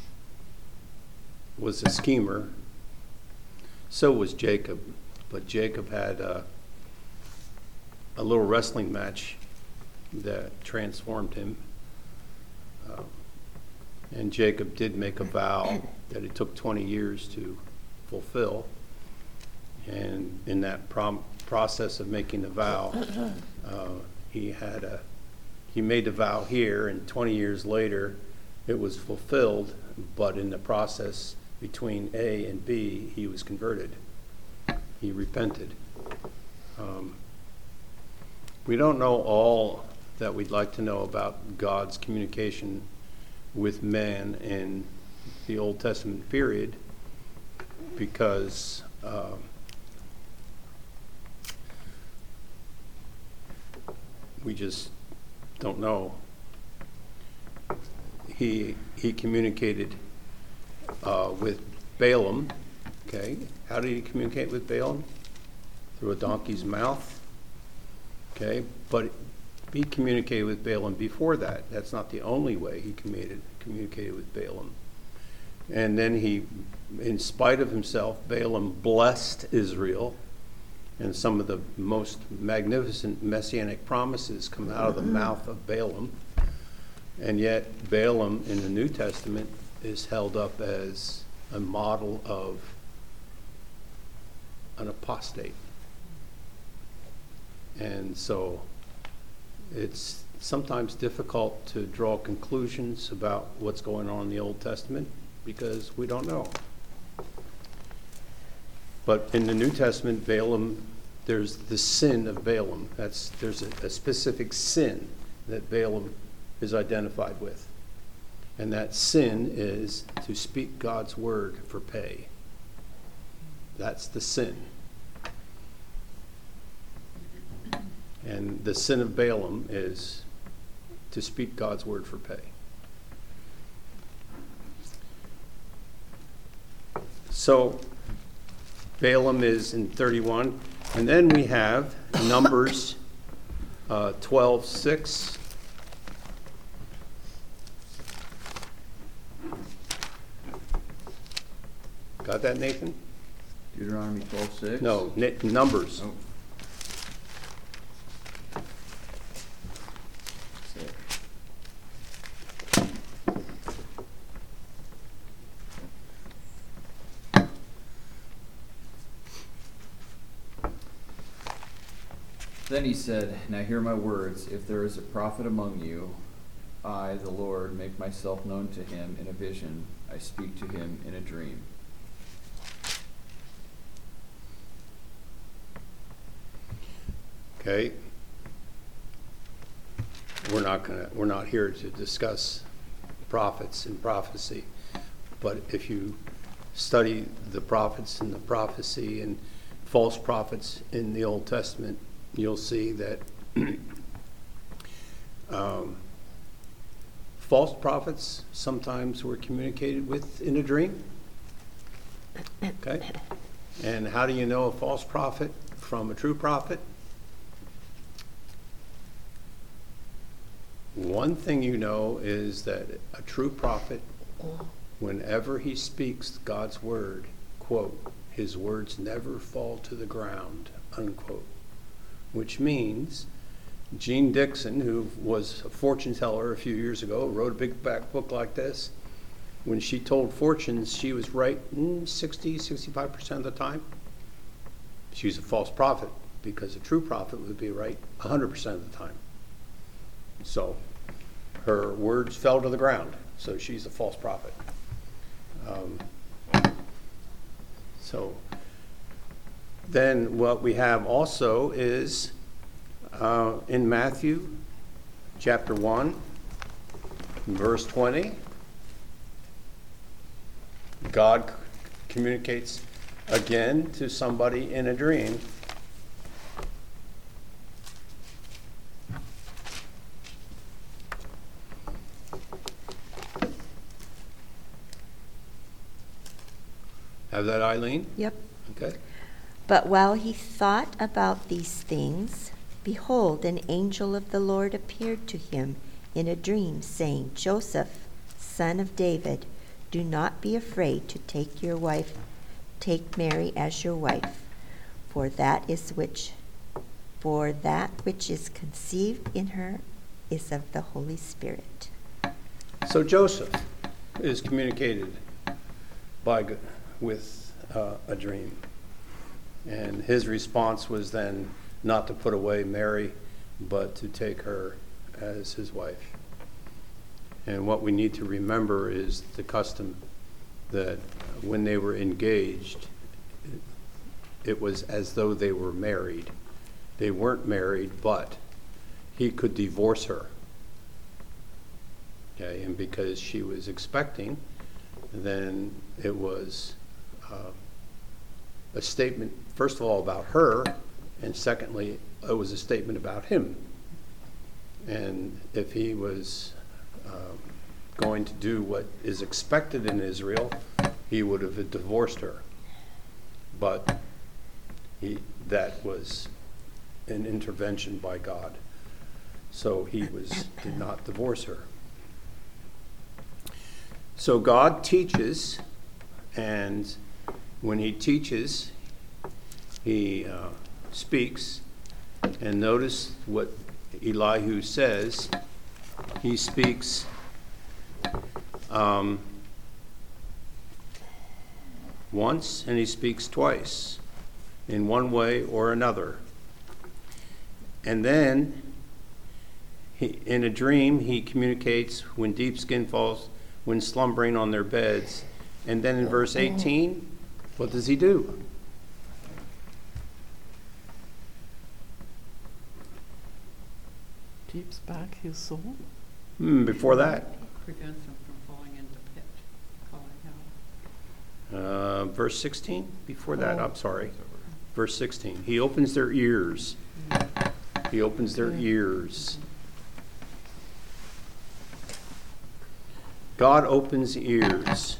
was a schemer. So was Jacob. But Jacob had a, a little wrestling match that transformed him. Uh, and Jacob did make a vow that it took twenty years to fulfill. And in that prom- process of making the vow, uh, he had a he made the vow here, and twenty years later, it was fulfilled. But in the process between A and B, he was converted. He repented. Um, we don't know all that we'd like to know about God's communication with man in the Old Testament period, because uh, we just don't know. He he communicated uh, with Balaam. Okay, how did he communicate with Balaam? Through a donkey's mouth. Okay, but he communicated with Balaam before that. That's not the only way he communicated communicated with Balaam. And then he, in spite of himself, Balaam blessed Israel, and some of the most magnificent messianic promises come out of the mouth of Balaam. And yet Balaam in the New Testament is held up as a model of an apostate. And so it's sometimes difficult to draw conclusions about what's going on in the Old Testament because we don't know. But in the New Testament, Balaam, there's the sin of Balaam. That's there's a, a specific sin that Balaam is identified with. And that sin is to speak God's word for pay. That's the sin. And the sin of Balaam is to speak God's word for pay. So Balaam is in thirty-one. And then we have Numbers uh, twelve six. Got that, Nathan? Deuteronomy twelve six? No, N- Numbers. Oh. Six. Then he said, "Now hear my words. If there is a prophet among you, I, the Lord, make myself known to him in a vision. I speak to him in a dream." Okay. We're not gonna we're not here to discuss prophets and prophecy. But if you study the prophets and the prophecy and false prophets in the Old Testament, you'll see that um, false prophets sometimes were communicated with in a dream. Okay? And how do you know a false prophet from a true prophet? One thing you know is that a true prophet, whenever he speaks God's word, quote, his words never fall to the ground, unquote. Which means Jean Dixon, who was a fortune teller a few years ago, wrote a big back book like this. When she told fortunes, she was right mm, sixty, sixty-five percent of the time. She was a false prophet because a true prophet would be right one hundred percent of the time. So her words fell to the ground. So she's a false prophet. Um, so then what we have also is uh, in Matthew chapter one, verse twenty, God c- communicates again to somebody in a dream. Have that, Eileen? Yep. Okay. But while he thought about these things, Behold, an angel of the Lord appeared to him in a dream, saying, Joseph, son of David, do not be afraid to take your wife, take Mary as your wife, for that is which, for that which is conceived in her is of the Holy Spirit. So Joseph is communicated by g- with uh, a dream, and his response was then not to put away Mary, but to take her as his wife. And what we need to remember is the custom that when they were engaged, it was as though they were married. They weren't married, but he could divorce her. Okay, and because she was expecting, then it was uh, a statement, first of all, about her, and secondly, it was a statement about him. And if he was um, going to do what is expected in Israel, he would have divorced her. But he, that was an intervention by God. So he was did not divorce her. So God teaches, and when he teaches, he uh, speaks. And notice what Elihu says. He speaks um, once, and he speaks twice, in one way or another. And then, he, in a dream, he communicates when deep skin falls, when slumbering on their beds. And then in verse eighteen, what does he do? Keeps back his soul. Hmm, before that, Prevents them from falling into pit, falling out. uh, verse sixteen, before that, Oh. I'm sorry. Verse sixteen, he opens their ears. He opens their Yeah. ears. God opens ears.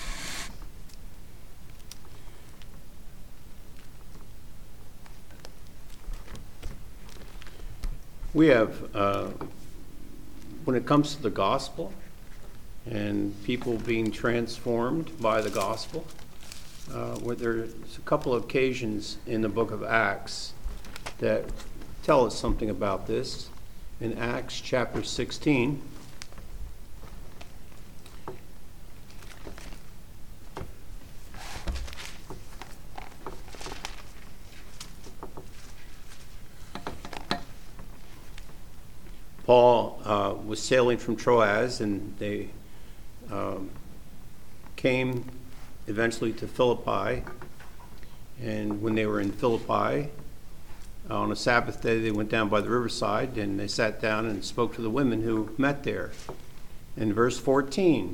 We have, uh, when it comes to the gospel and people being transformed by the gospel, uh, where there's a couple of occasions in the book of Acts that tell us something about this. In Acts chapter sixteen, Paul uh, was sailing from Troas, and they um, came eventually to Philippi. And when they were in Philippi, on a Sabbath day, they went down by the riverside, and they sat down and spoke to the women who met there. In verse fourteen,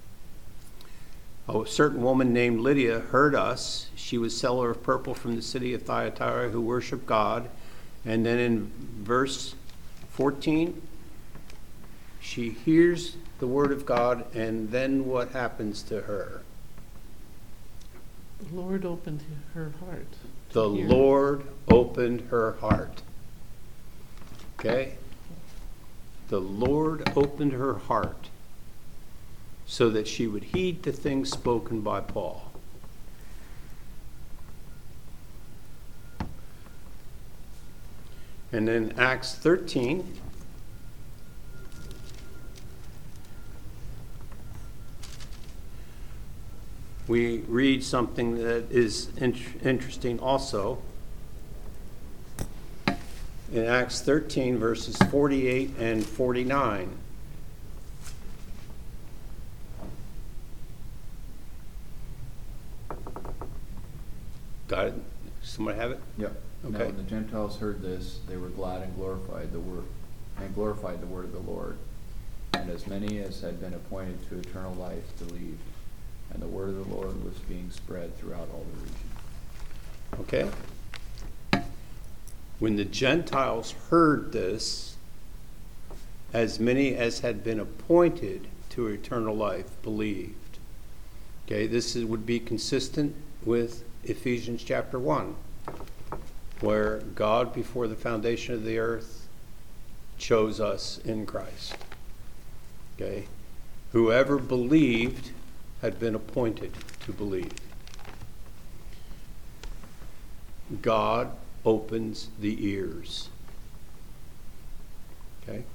a certain woman named Lydia heard us. She was seller of purple from the city of Thyatira who worshiped God. And then in verse fourteen, she hears the word of God, and then what happens to her? The Lord opened her heart. to The hear. Lord opened her heart. Okay? The Lord opened her heart so that she would heed the things spoken by Paul. And then Acts thirteen. We read something that is int- interesting also. In Acts thirteen, verses forty-eight and forty-nine. Got it? Somebody have it? Yep. Now Okay. when the Gentiles heard this, they were glad and glorified the word and glorified the word of the Lord. And as many as had been appointed to eternal life believed. And the word of the Lord was being spread throughout all the region. Okay. When the Gentiles heard this, as many as had been appointed to eternal life believed. Okay, this is, would be consistent with Ephesians chapter one. where God, before the foundation of the earth, chose us in Christ. Okay? Whoever believed had been appointed to believe. God opens the ears. Okay?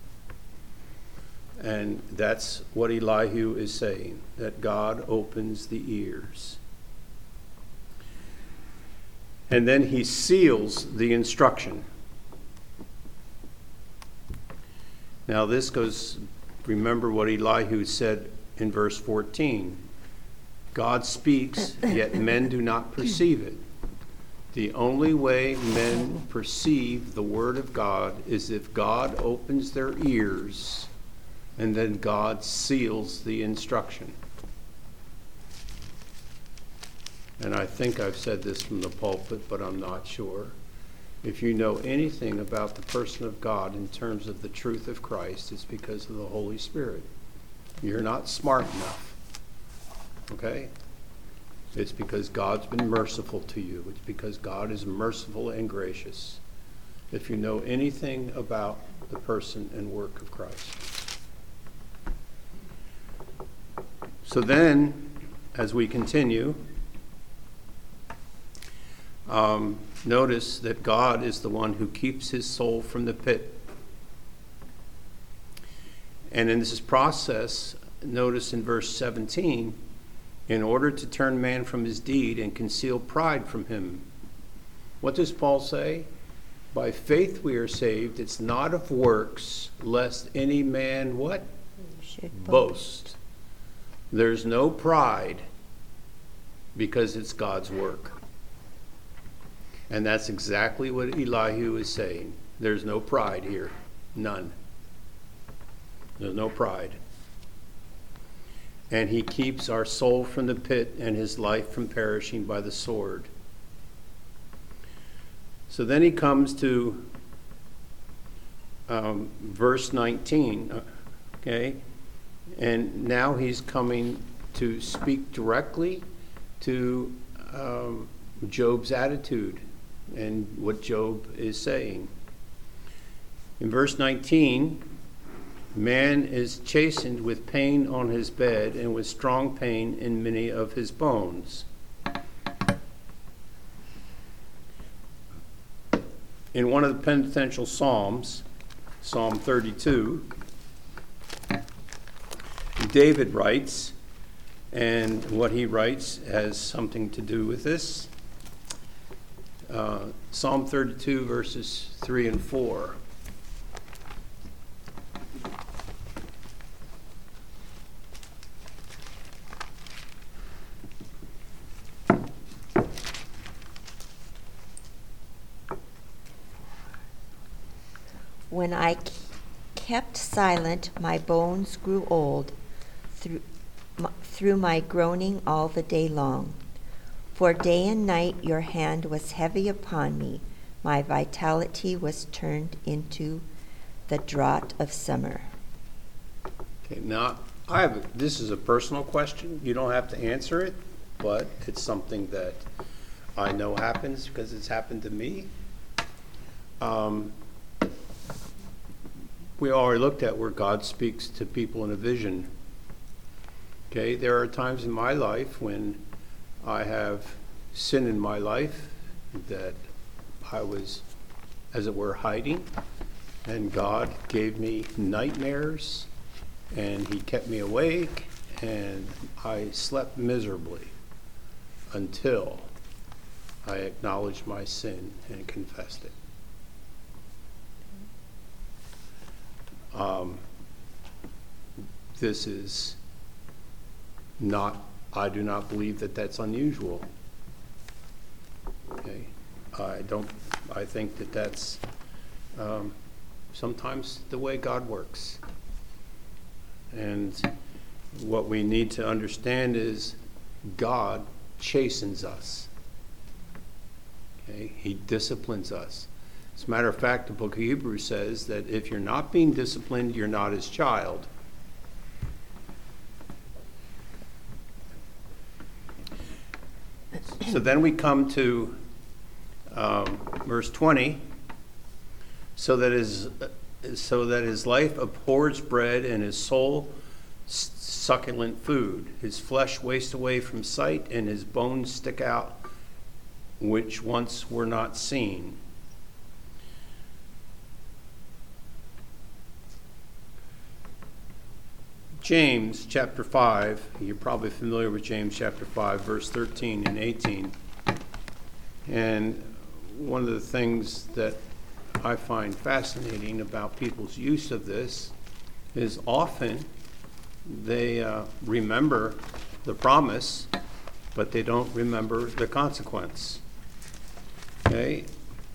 And that's what Elihu is saying, that God opens the ears. And then he seals the instruction. Now this goes, remember what Elihu said in verse fourteen. God speaks, yet men do not perceive it. The only way men perceive the word of God is if God opens their ears and then God seals the instruction. And I think I've said this from the pulpit, but I'm not sure. If you know anything about the person of God in terms of the truth of Christ, it's because of the Holy Spirit. You're not smart enough. Okay? It's because God's been merciful to you. It's because God is merciful and gracious. If you know anything about the person and work of Christ. So then, as we continue, um, notice that God is the one who keeps his soul from the pit. And in this process, notice in verse seventeen, in order to turn man from his deed and conceal pride from him. What does Paul say? By faith we are saved. It's not of works, lest any man what? Should Boast. There's no pride because it's God's work. And that's exactly what Elihu is saying. There's no pride here. None. There's no pride. And he keeps our soul from the pit and his life from perishing by the sword. So then he comes to um, verse nineteen, okay? And now he's coming to speak directly to um, Job's attitude and what Job is saying. In verse nineteen, man is chastened with pain on his bed and with strong pain in many of his bones. In one of the penitential psalms, Psalm thirty-two, David writes, and what he writes has something to do with this. Uh, Psalm thirty-two, verses three and four. When I kept silent, my bones grew old through, through my groaning all the day long. For day and night your hand was heavy upon me. My vitality was turned into the drought of summer. Okay, now, I have a, this is a personal question. You don't have to answer it, but it's something that I know happens because it's happened to me. Um, we already looked at where God speaks to people in a vision. Okay, there are times in my life when I have sin in my life that I was, as it were, hiding, and God gave me nightmares, and he kept me awake, and I slept miserably until I acknowledged my sin and confessed it. Um, this is not, I do not believe that that's unusual. Okay, I don't, I think that that's um, sometimes the way God works. And what we need to understand is God chastens us. Okay, he disciplines us. As a matter of fact, the book of Hebrews says that if you're not being disciplined, you're not his child. So then we come to um, verse twenty, so that his so that his life abhors bread and his soul s- succulent food. His flesh wastes away from sight, and his bones stick out, which once were not seen. James chapter five, you're probably familiar with James chapter five, verse thirteen and eighteen. And one of the things that I find fascinating about people's use of this is often they uh, remember the promise, but they don't remember the consequence. Okay?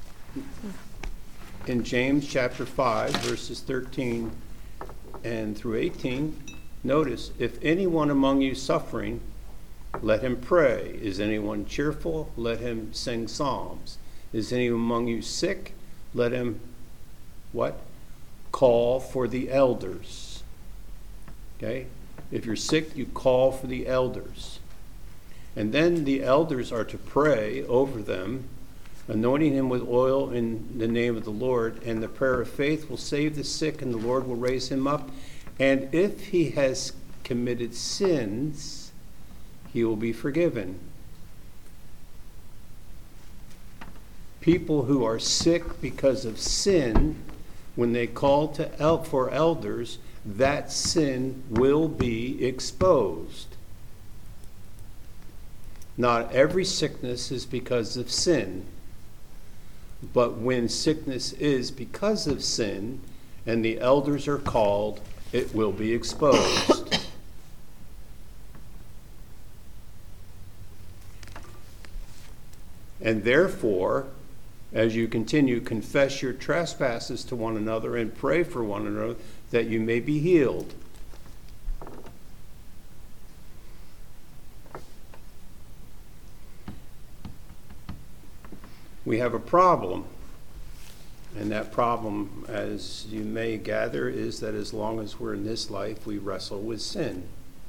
In James chapter five, verses thirteen and through eighteen, notice, if anyone among you suffering, let him pray. Is anyone cheerful? Let him sing psalms. Is anyone among you sick? Let him, what? Call for the elders. Okay? If you're sick, you call for the elders. And then the elders are to pray over them, anointing him with oil in the name of the Lord, and the prayer of faith will save the sick, and the Lord will raise him up. And if he has committed sins, he will be forgiven. People who are sick because of sin, when they call to el- for elders, that sin will be exposed. Not every sickness is because of sin, but when sickness is because of sin and the elders are called, it will be exposed. And therefore, as you continue, confess your trespasses to one another and pray for one another that you may be healed. We have a problem, and that problem, as you may gather, is that as long as we're in this life, we wrestle with sin.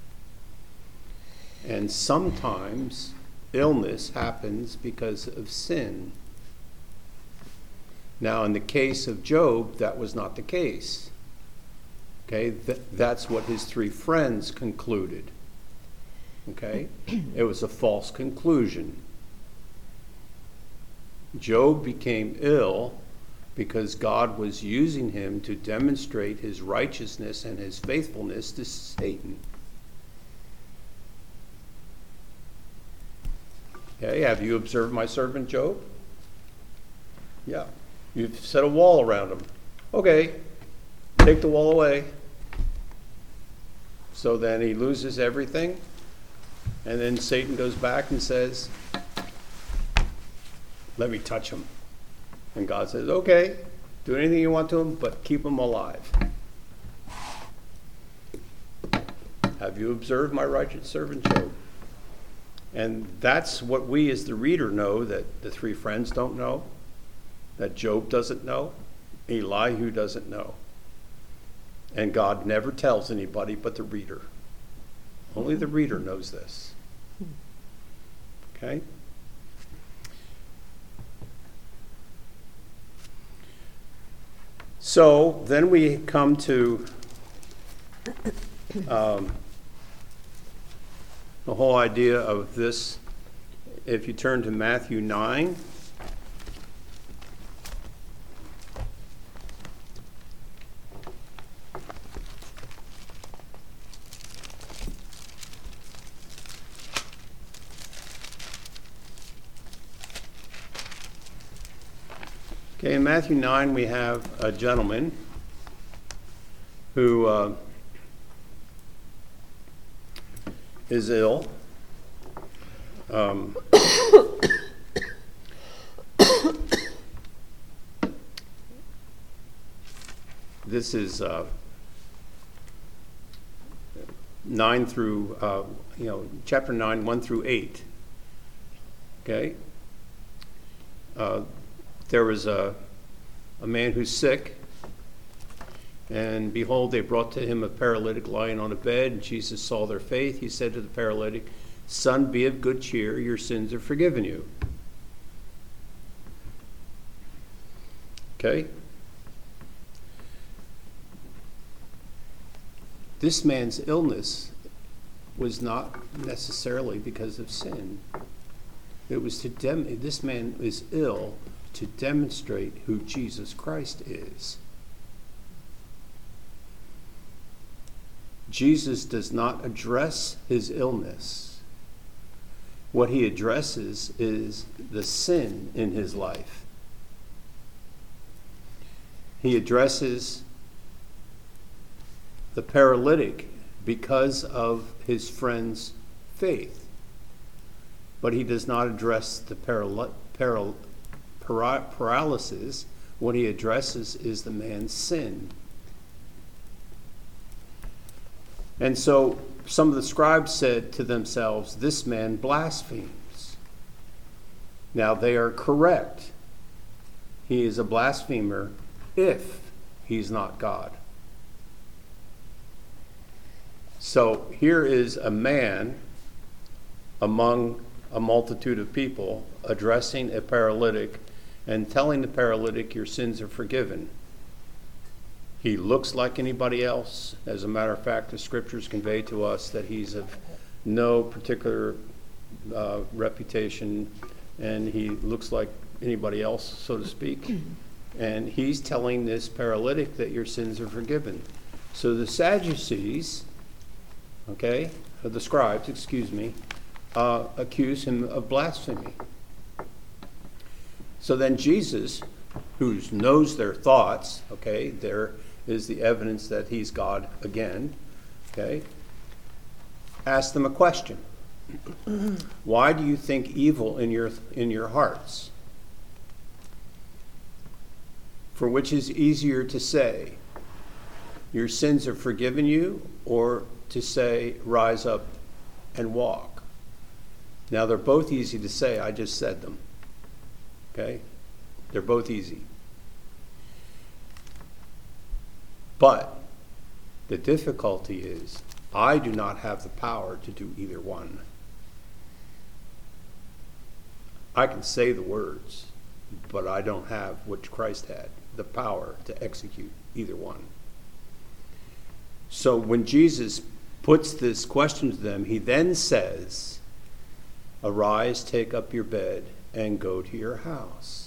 And sometimes illness happens because of sin. Now, in the case of Job, that was not the case. Okay, Th- that's what his three friends concluded. Okay, it was a false conclusion. Job became ill because God was using him to demonstrate his righteousness and his faithfulness to Satan. Okay, have you observed my servant Job? Yeah. You've set a wall around him. Okay, take the wall away. So then he loses everything, and then Satan goes back and says, let me touch him. And God says, okay, do anything you want to him, but keep him alive. Have you observed my righteous servant Job? And that's what we as the reader know that the three friends don't know, that Job doesn't know, Elihu doesn't know. And God never tells anybody but the reader. Only the reader knows this. Okay? So then we come to um, the whole idea of this. If you turn to Matthew nine, okay, in Matthew nine we have a gentleman who uh, is ill. Um, this is uh, nine through, uh, you know, chapter nine, one through eight. Okay? Uh, there was a, a man who's sick, and behold, they brought to him a paralytic lying on a bed, and Jesus saw their faith. He said to the paralytic, "Son, be of good cheer, your sins are forgiven you." Okay? This man's illness was not necessarily because of sin. It was to dem- this man is ill to demonstrate who Jesus Christ is. Jesus does not address his illness. What he addresses is the sin in his life. He addresses the paralytic because of his friend's faith. But he does not address the paral- paral- para- paralysis. What he addresses is the man's sin. And so some of the scribes said to themselves, "This man blasphemes." Now they are correct. He is a blasphemer if he's not God. So here is a man among a multitude of people addressing a paralytic and telling the paralytic, "Your sins are forgiven." He looks like anybody else. As a matter of fact, the scriptures convey to us that he's of no particular uh, reputation, and he looks like anybody else, so to speak. And he's telling this paralytic that your sins are forgiven. So the Sadducees, okay, or the scribes, excuse me, uh, accuse him of blasphemy. So then Jesus, who knows their thoughts, okay, there is the evidence that he's God again, okay, asked them a question. Why do you think evil in your in your hearts? For which is easier to say, your sins are forgiven you, or to say, rise up and walk? Now they're both easy to say. I just said them. Okay? They're both easy. But the difficulty is, I do not have the power to do either one. I can say the words, but I don't have what Christ had, the power to execute either one. So when Jesus puts this question to them, he then says, arise, take up your bed, and go to your house.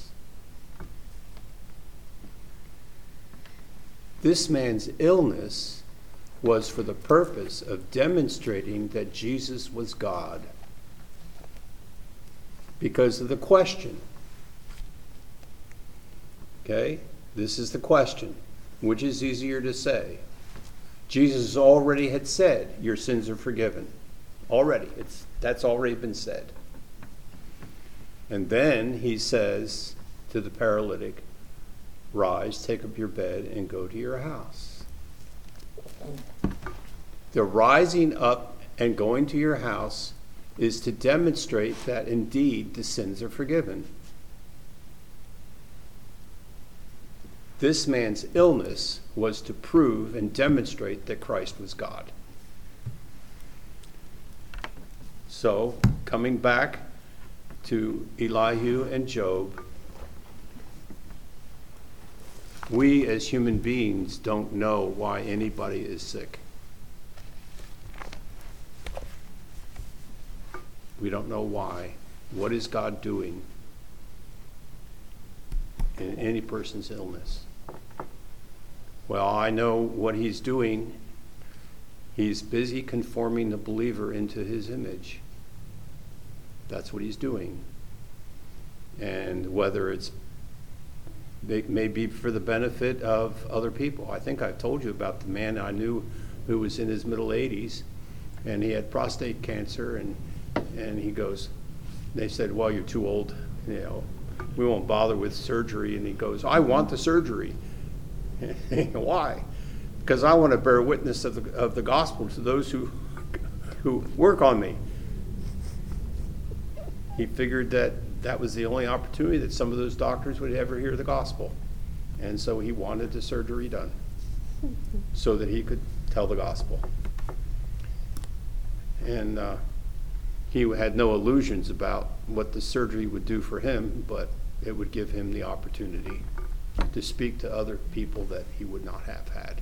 This man's illness was for the purpose of demonstrating that Jesus was God. Because of the question. Okay? This is the question. Which is easier to say? Jesus already had said, your sins are forgiven. Already. It's, that's already been said. And then he says to the paralytic, rise, take up your bed, and go to your house. The rising up and going to your house is to demonstrate that indeed the sins are forgiven. This man's illness was to prove and demonstrate that Christ was God. So, coming back to Elihu and Job, we as human beings don't know why anybody is sick. We don't know why. What is God doing in any person's illness? Well, I know what he's doing. He's busy conforming the believer into his image. That's what he's doing. And whether it's it may be for the benefit of other people. I think I've told you about the man I knew who was in his middle eighties, and he had prostate cancer, and and he goes, they said, well, you're too old, you know, we won't bother with surgery. And he goes, I want the surgery. Why? Because I want to bear witness of the of the gospel to those who who work on me. He figured that that was the only opportunity that some of those doctors would ever hear the gospel. And so he wanted the surgery done so that he could tell the gospel. And uh, he had no illusions about what the surgery would do for him, but it would give him the opportunity to speak to other people that he would not have had.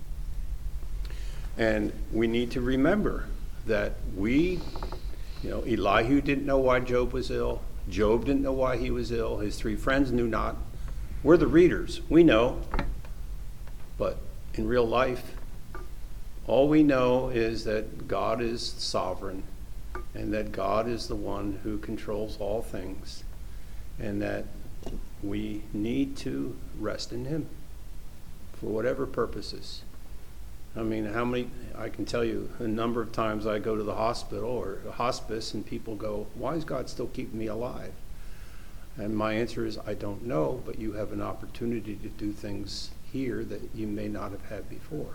And we need to remember that we, you know, Elihu didn't know why Job was ill. Job didn't know why he was ill. His three friends knew not. We're the readers. We know. But in real life, all we know is that God is sovereign and that God is the one who controls all things and that we need to rest in him for whatever purposes. I mean, how many, I can tell you a number of times I go to the hospital or a hospice and people go, why is God still keeping me alive? And my answer is, I don't know, but you have an opportunity to do things here that you may not have had before.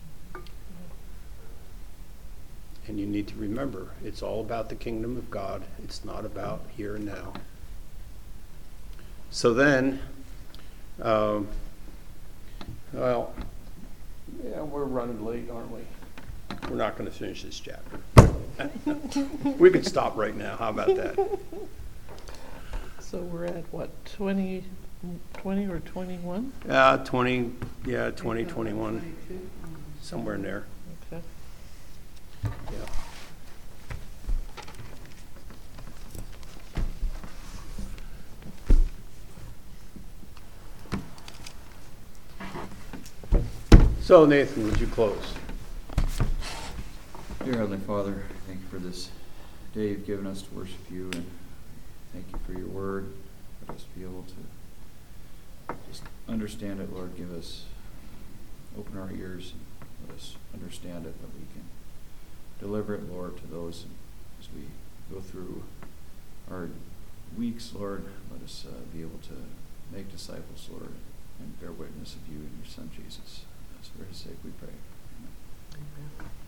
And you need to remember, it's all about the kingdom of God. It's not about here and now. So then, um, well, yeah, we're running late, aren't we? We're not going to finish this chapter. We could stop right now. How about that? So we're at what, twenty, twenty or twenty-one? Uh, twenty, yeah, twenty, twenty-one, twenty-two. somewhere in there. Okay. Yeah. So Nathan, would you close? Dear Heavenly Father, thank you for this day you've given us to worship you, and thank you for your word. Let us be able to just understand it, Lord. Give us, open our ears, and let us understand it, that we can deliver it, Lord, to those as we go through our weeks, Lord. Let us uh, be able to make disciples, Lord, and bear witness of you and your Son, Jesus. That's for his sake we pray. Amen. Amen.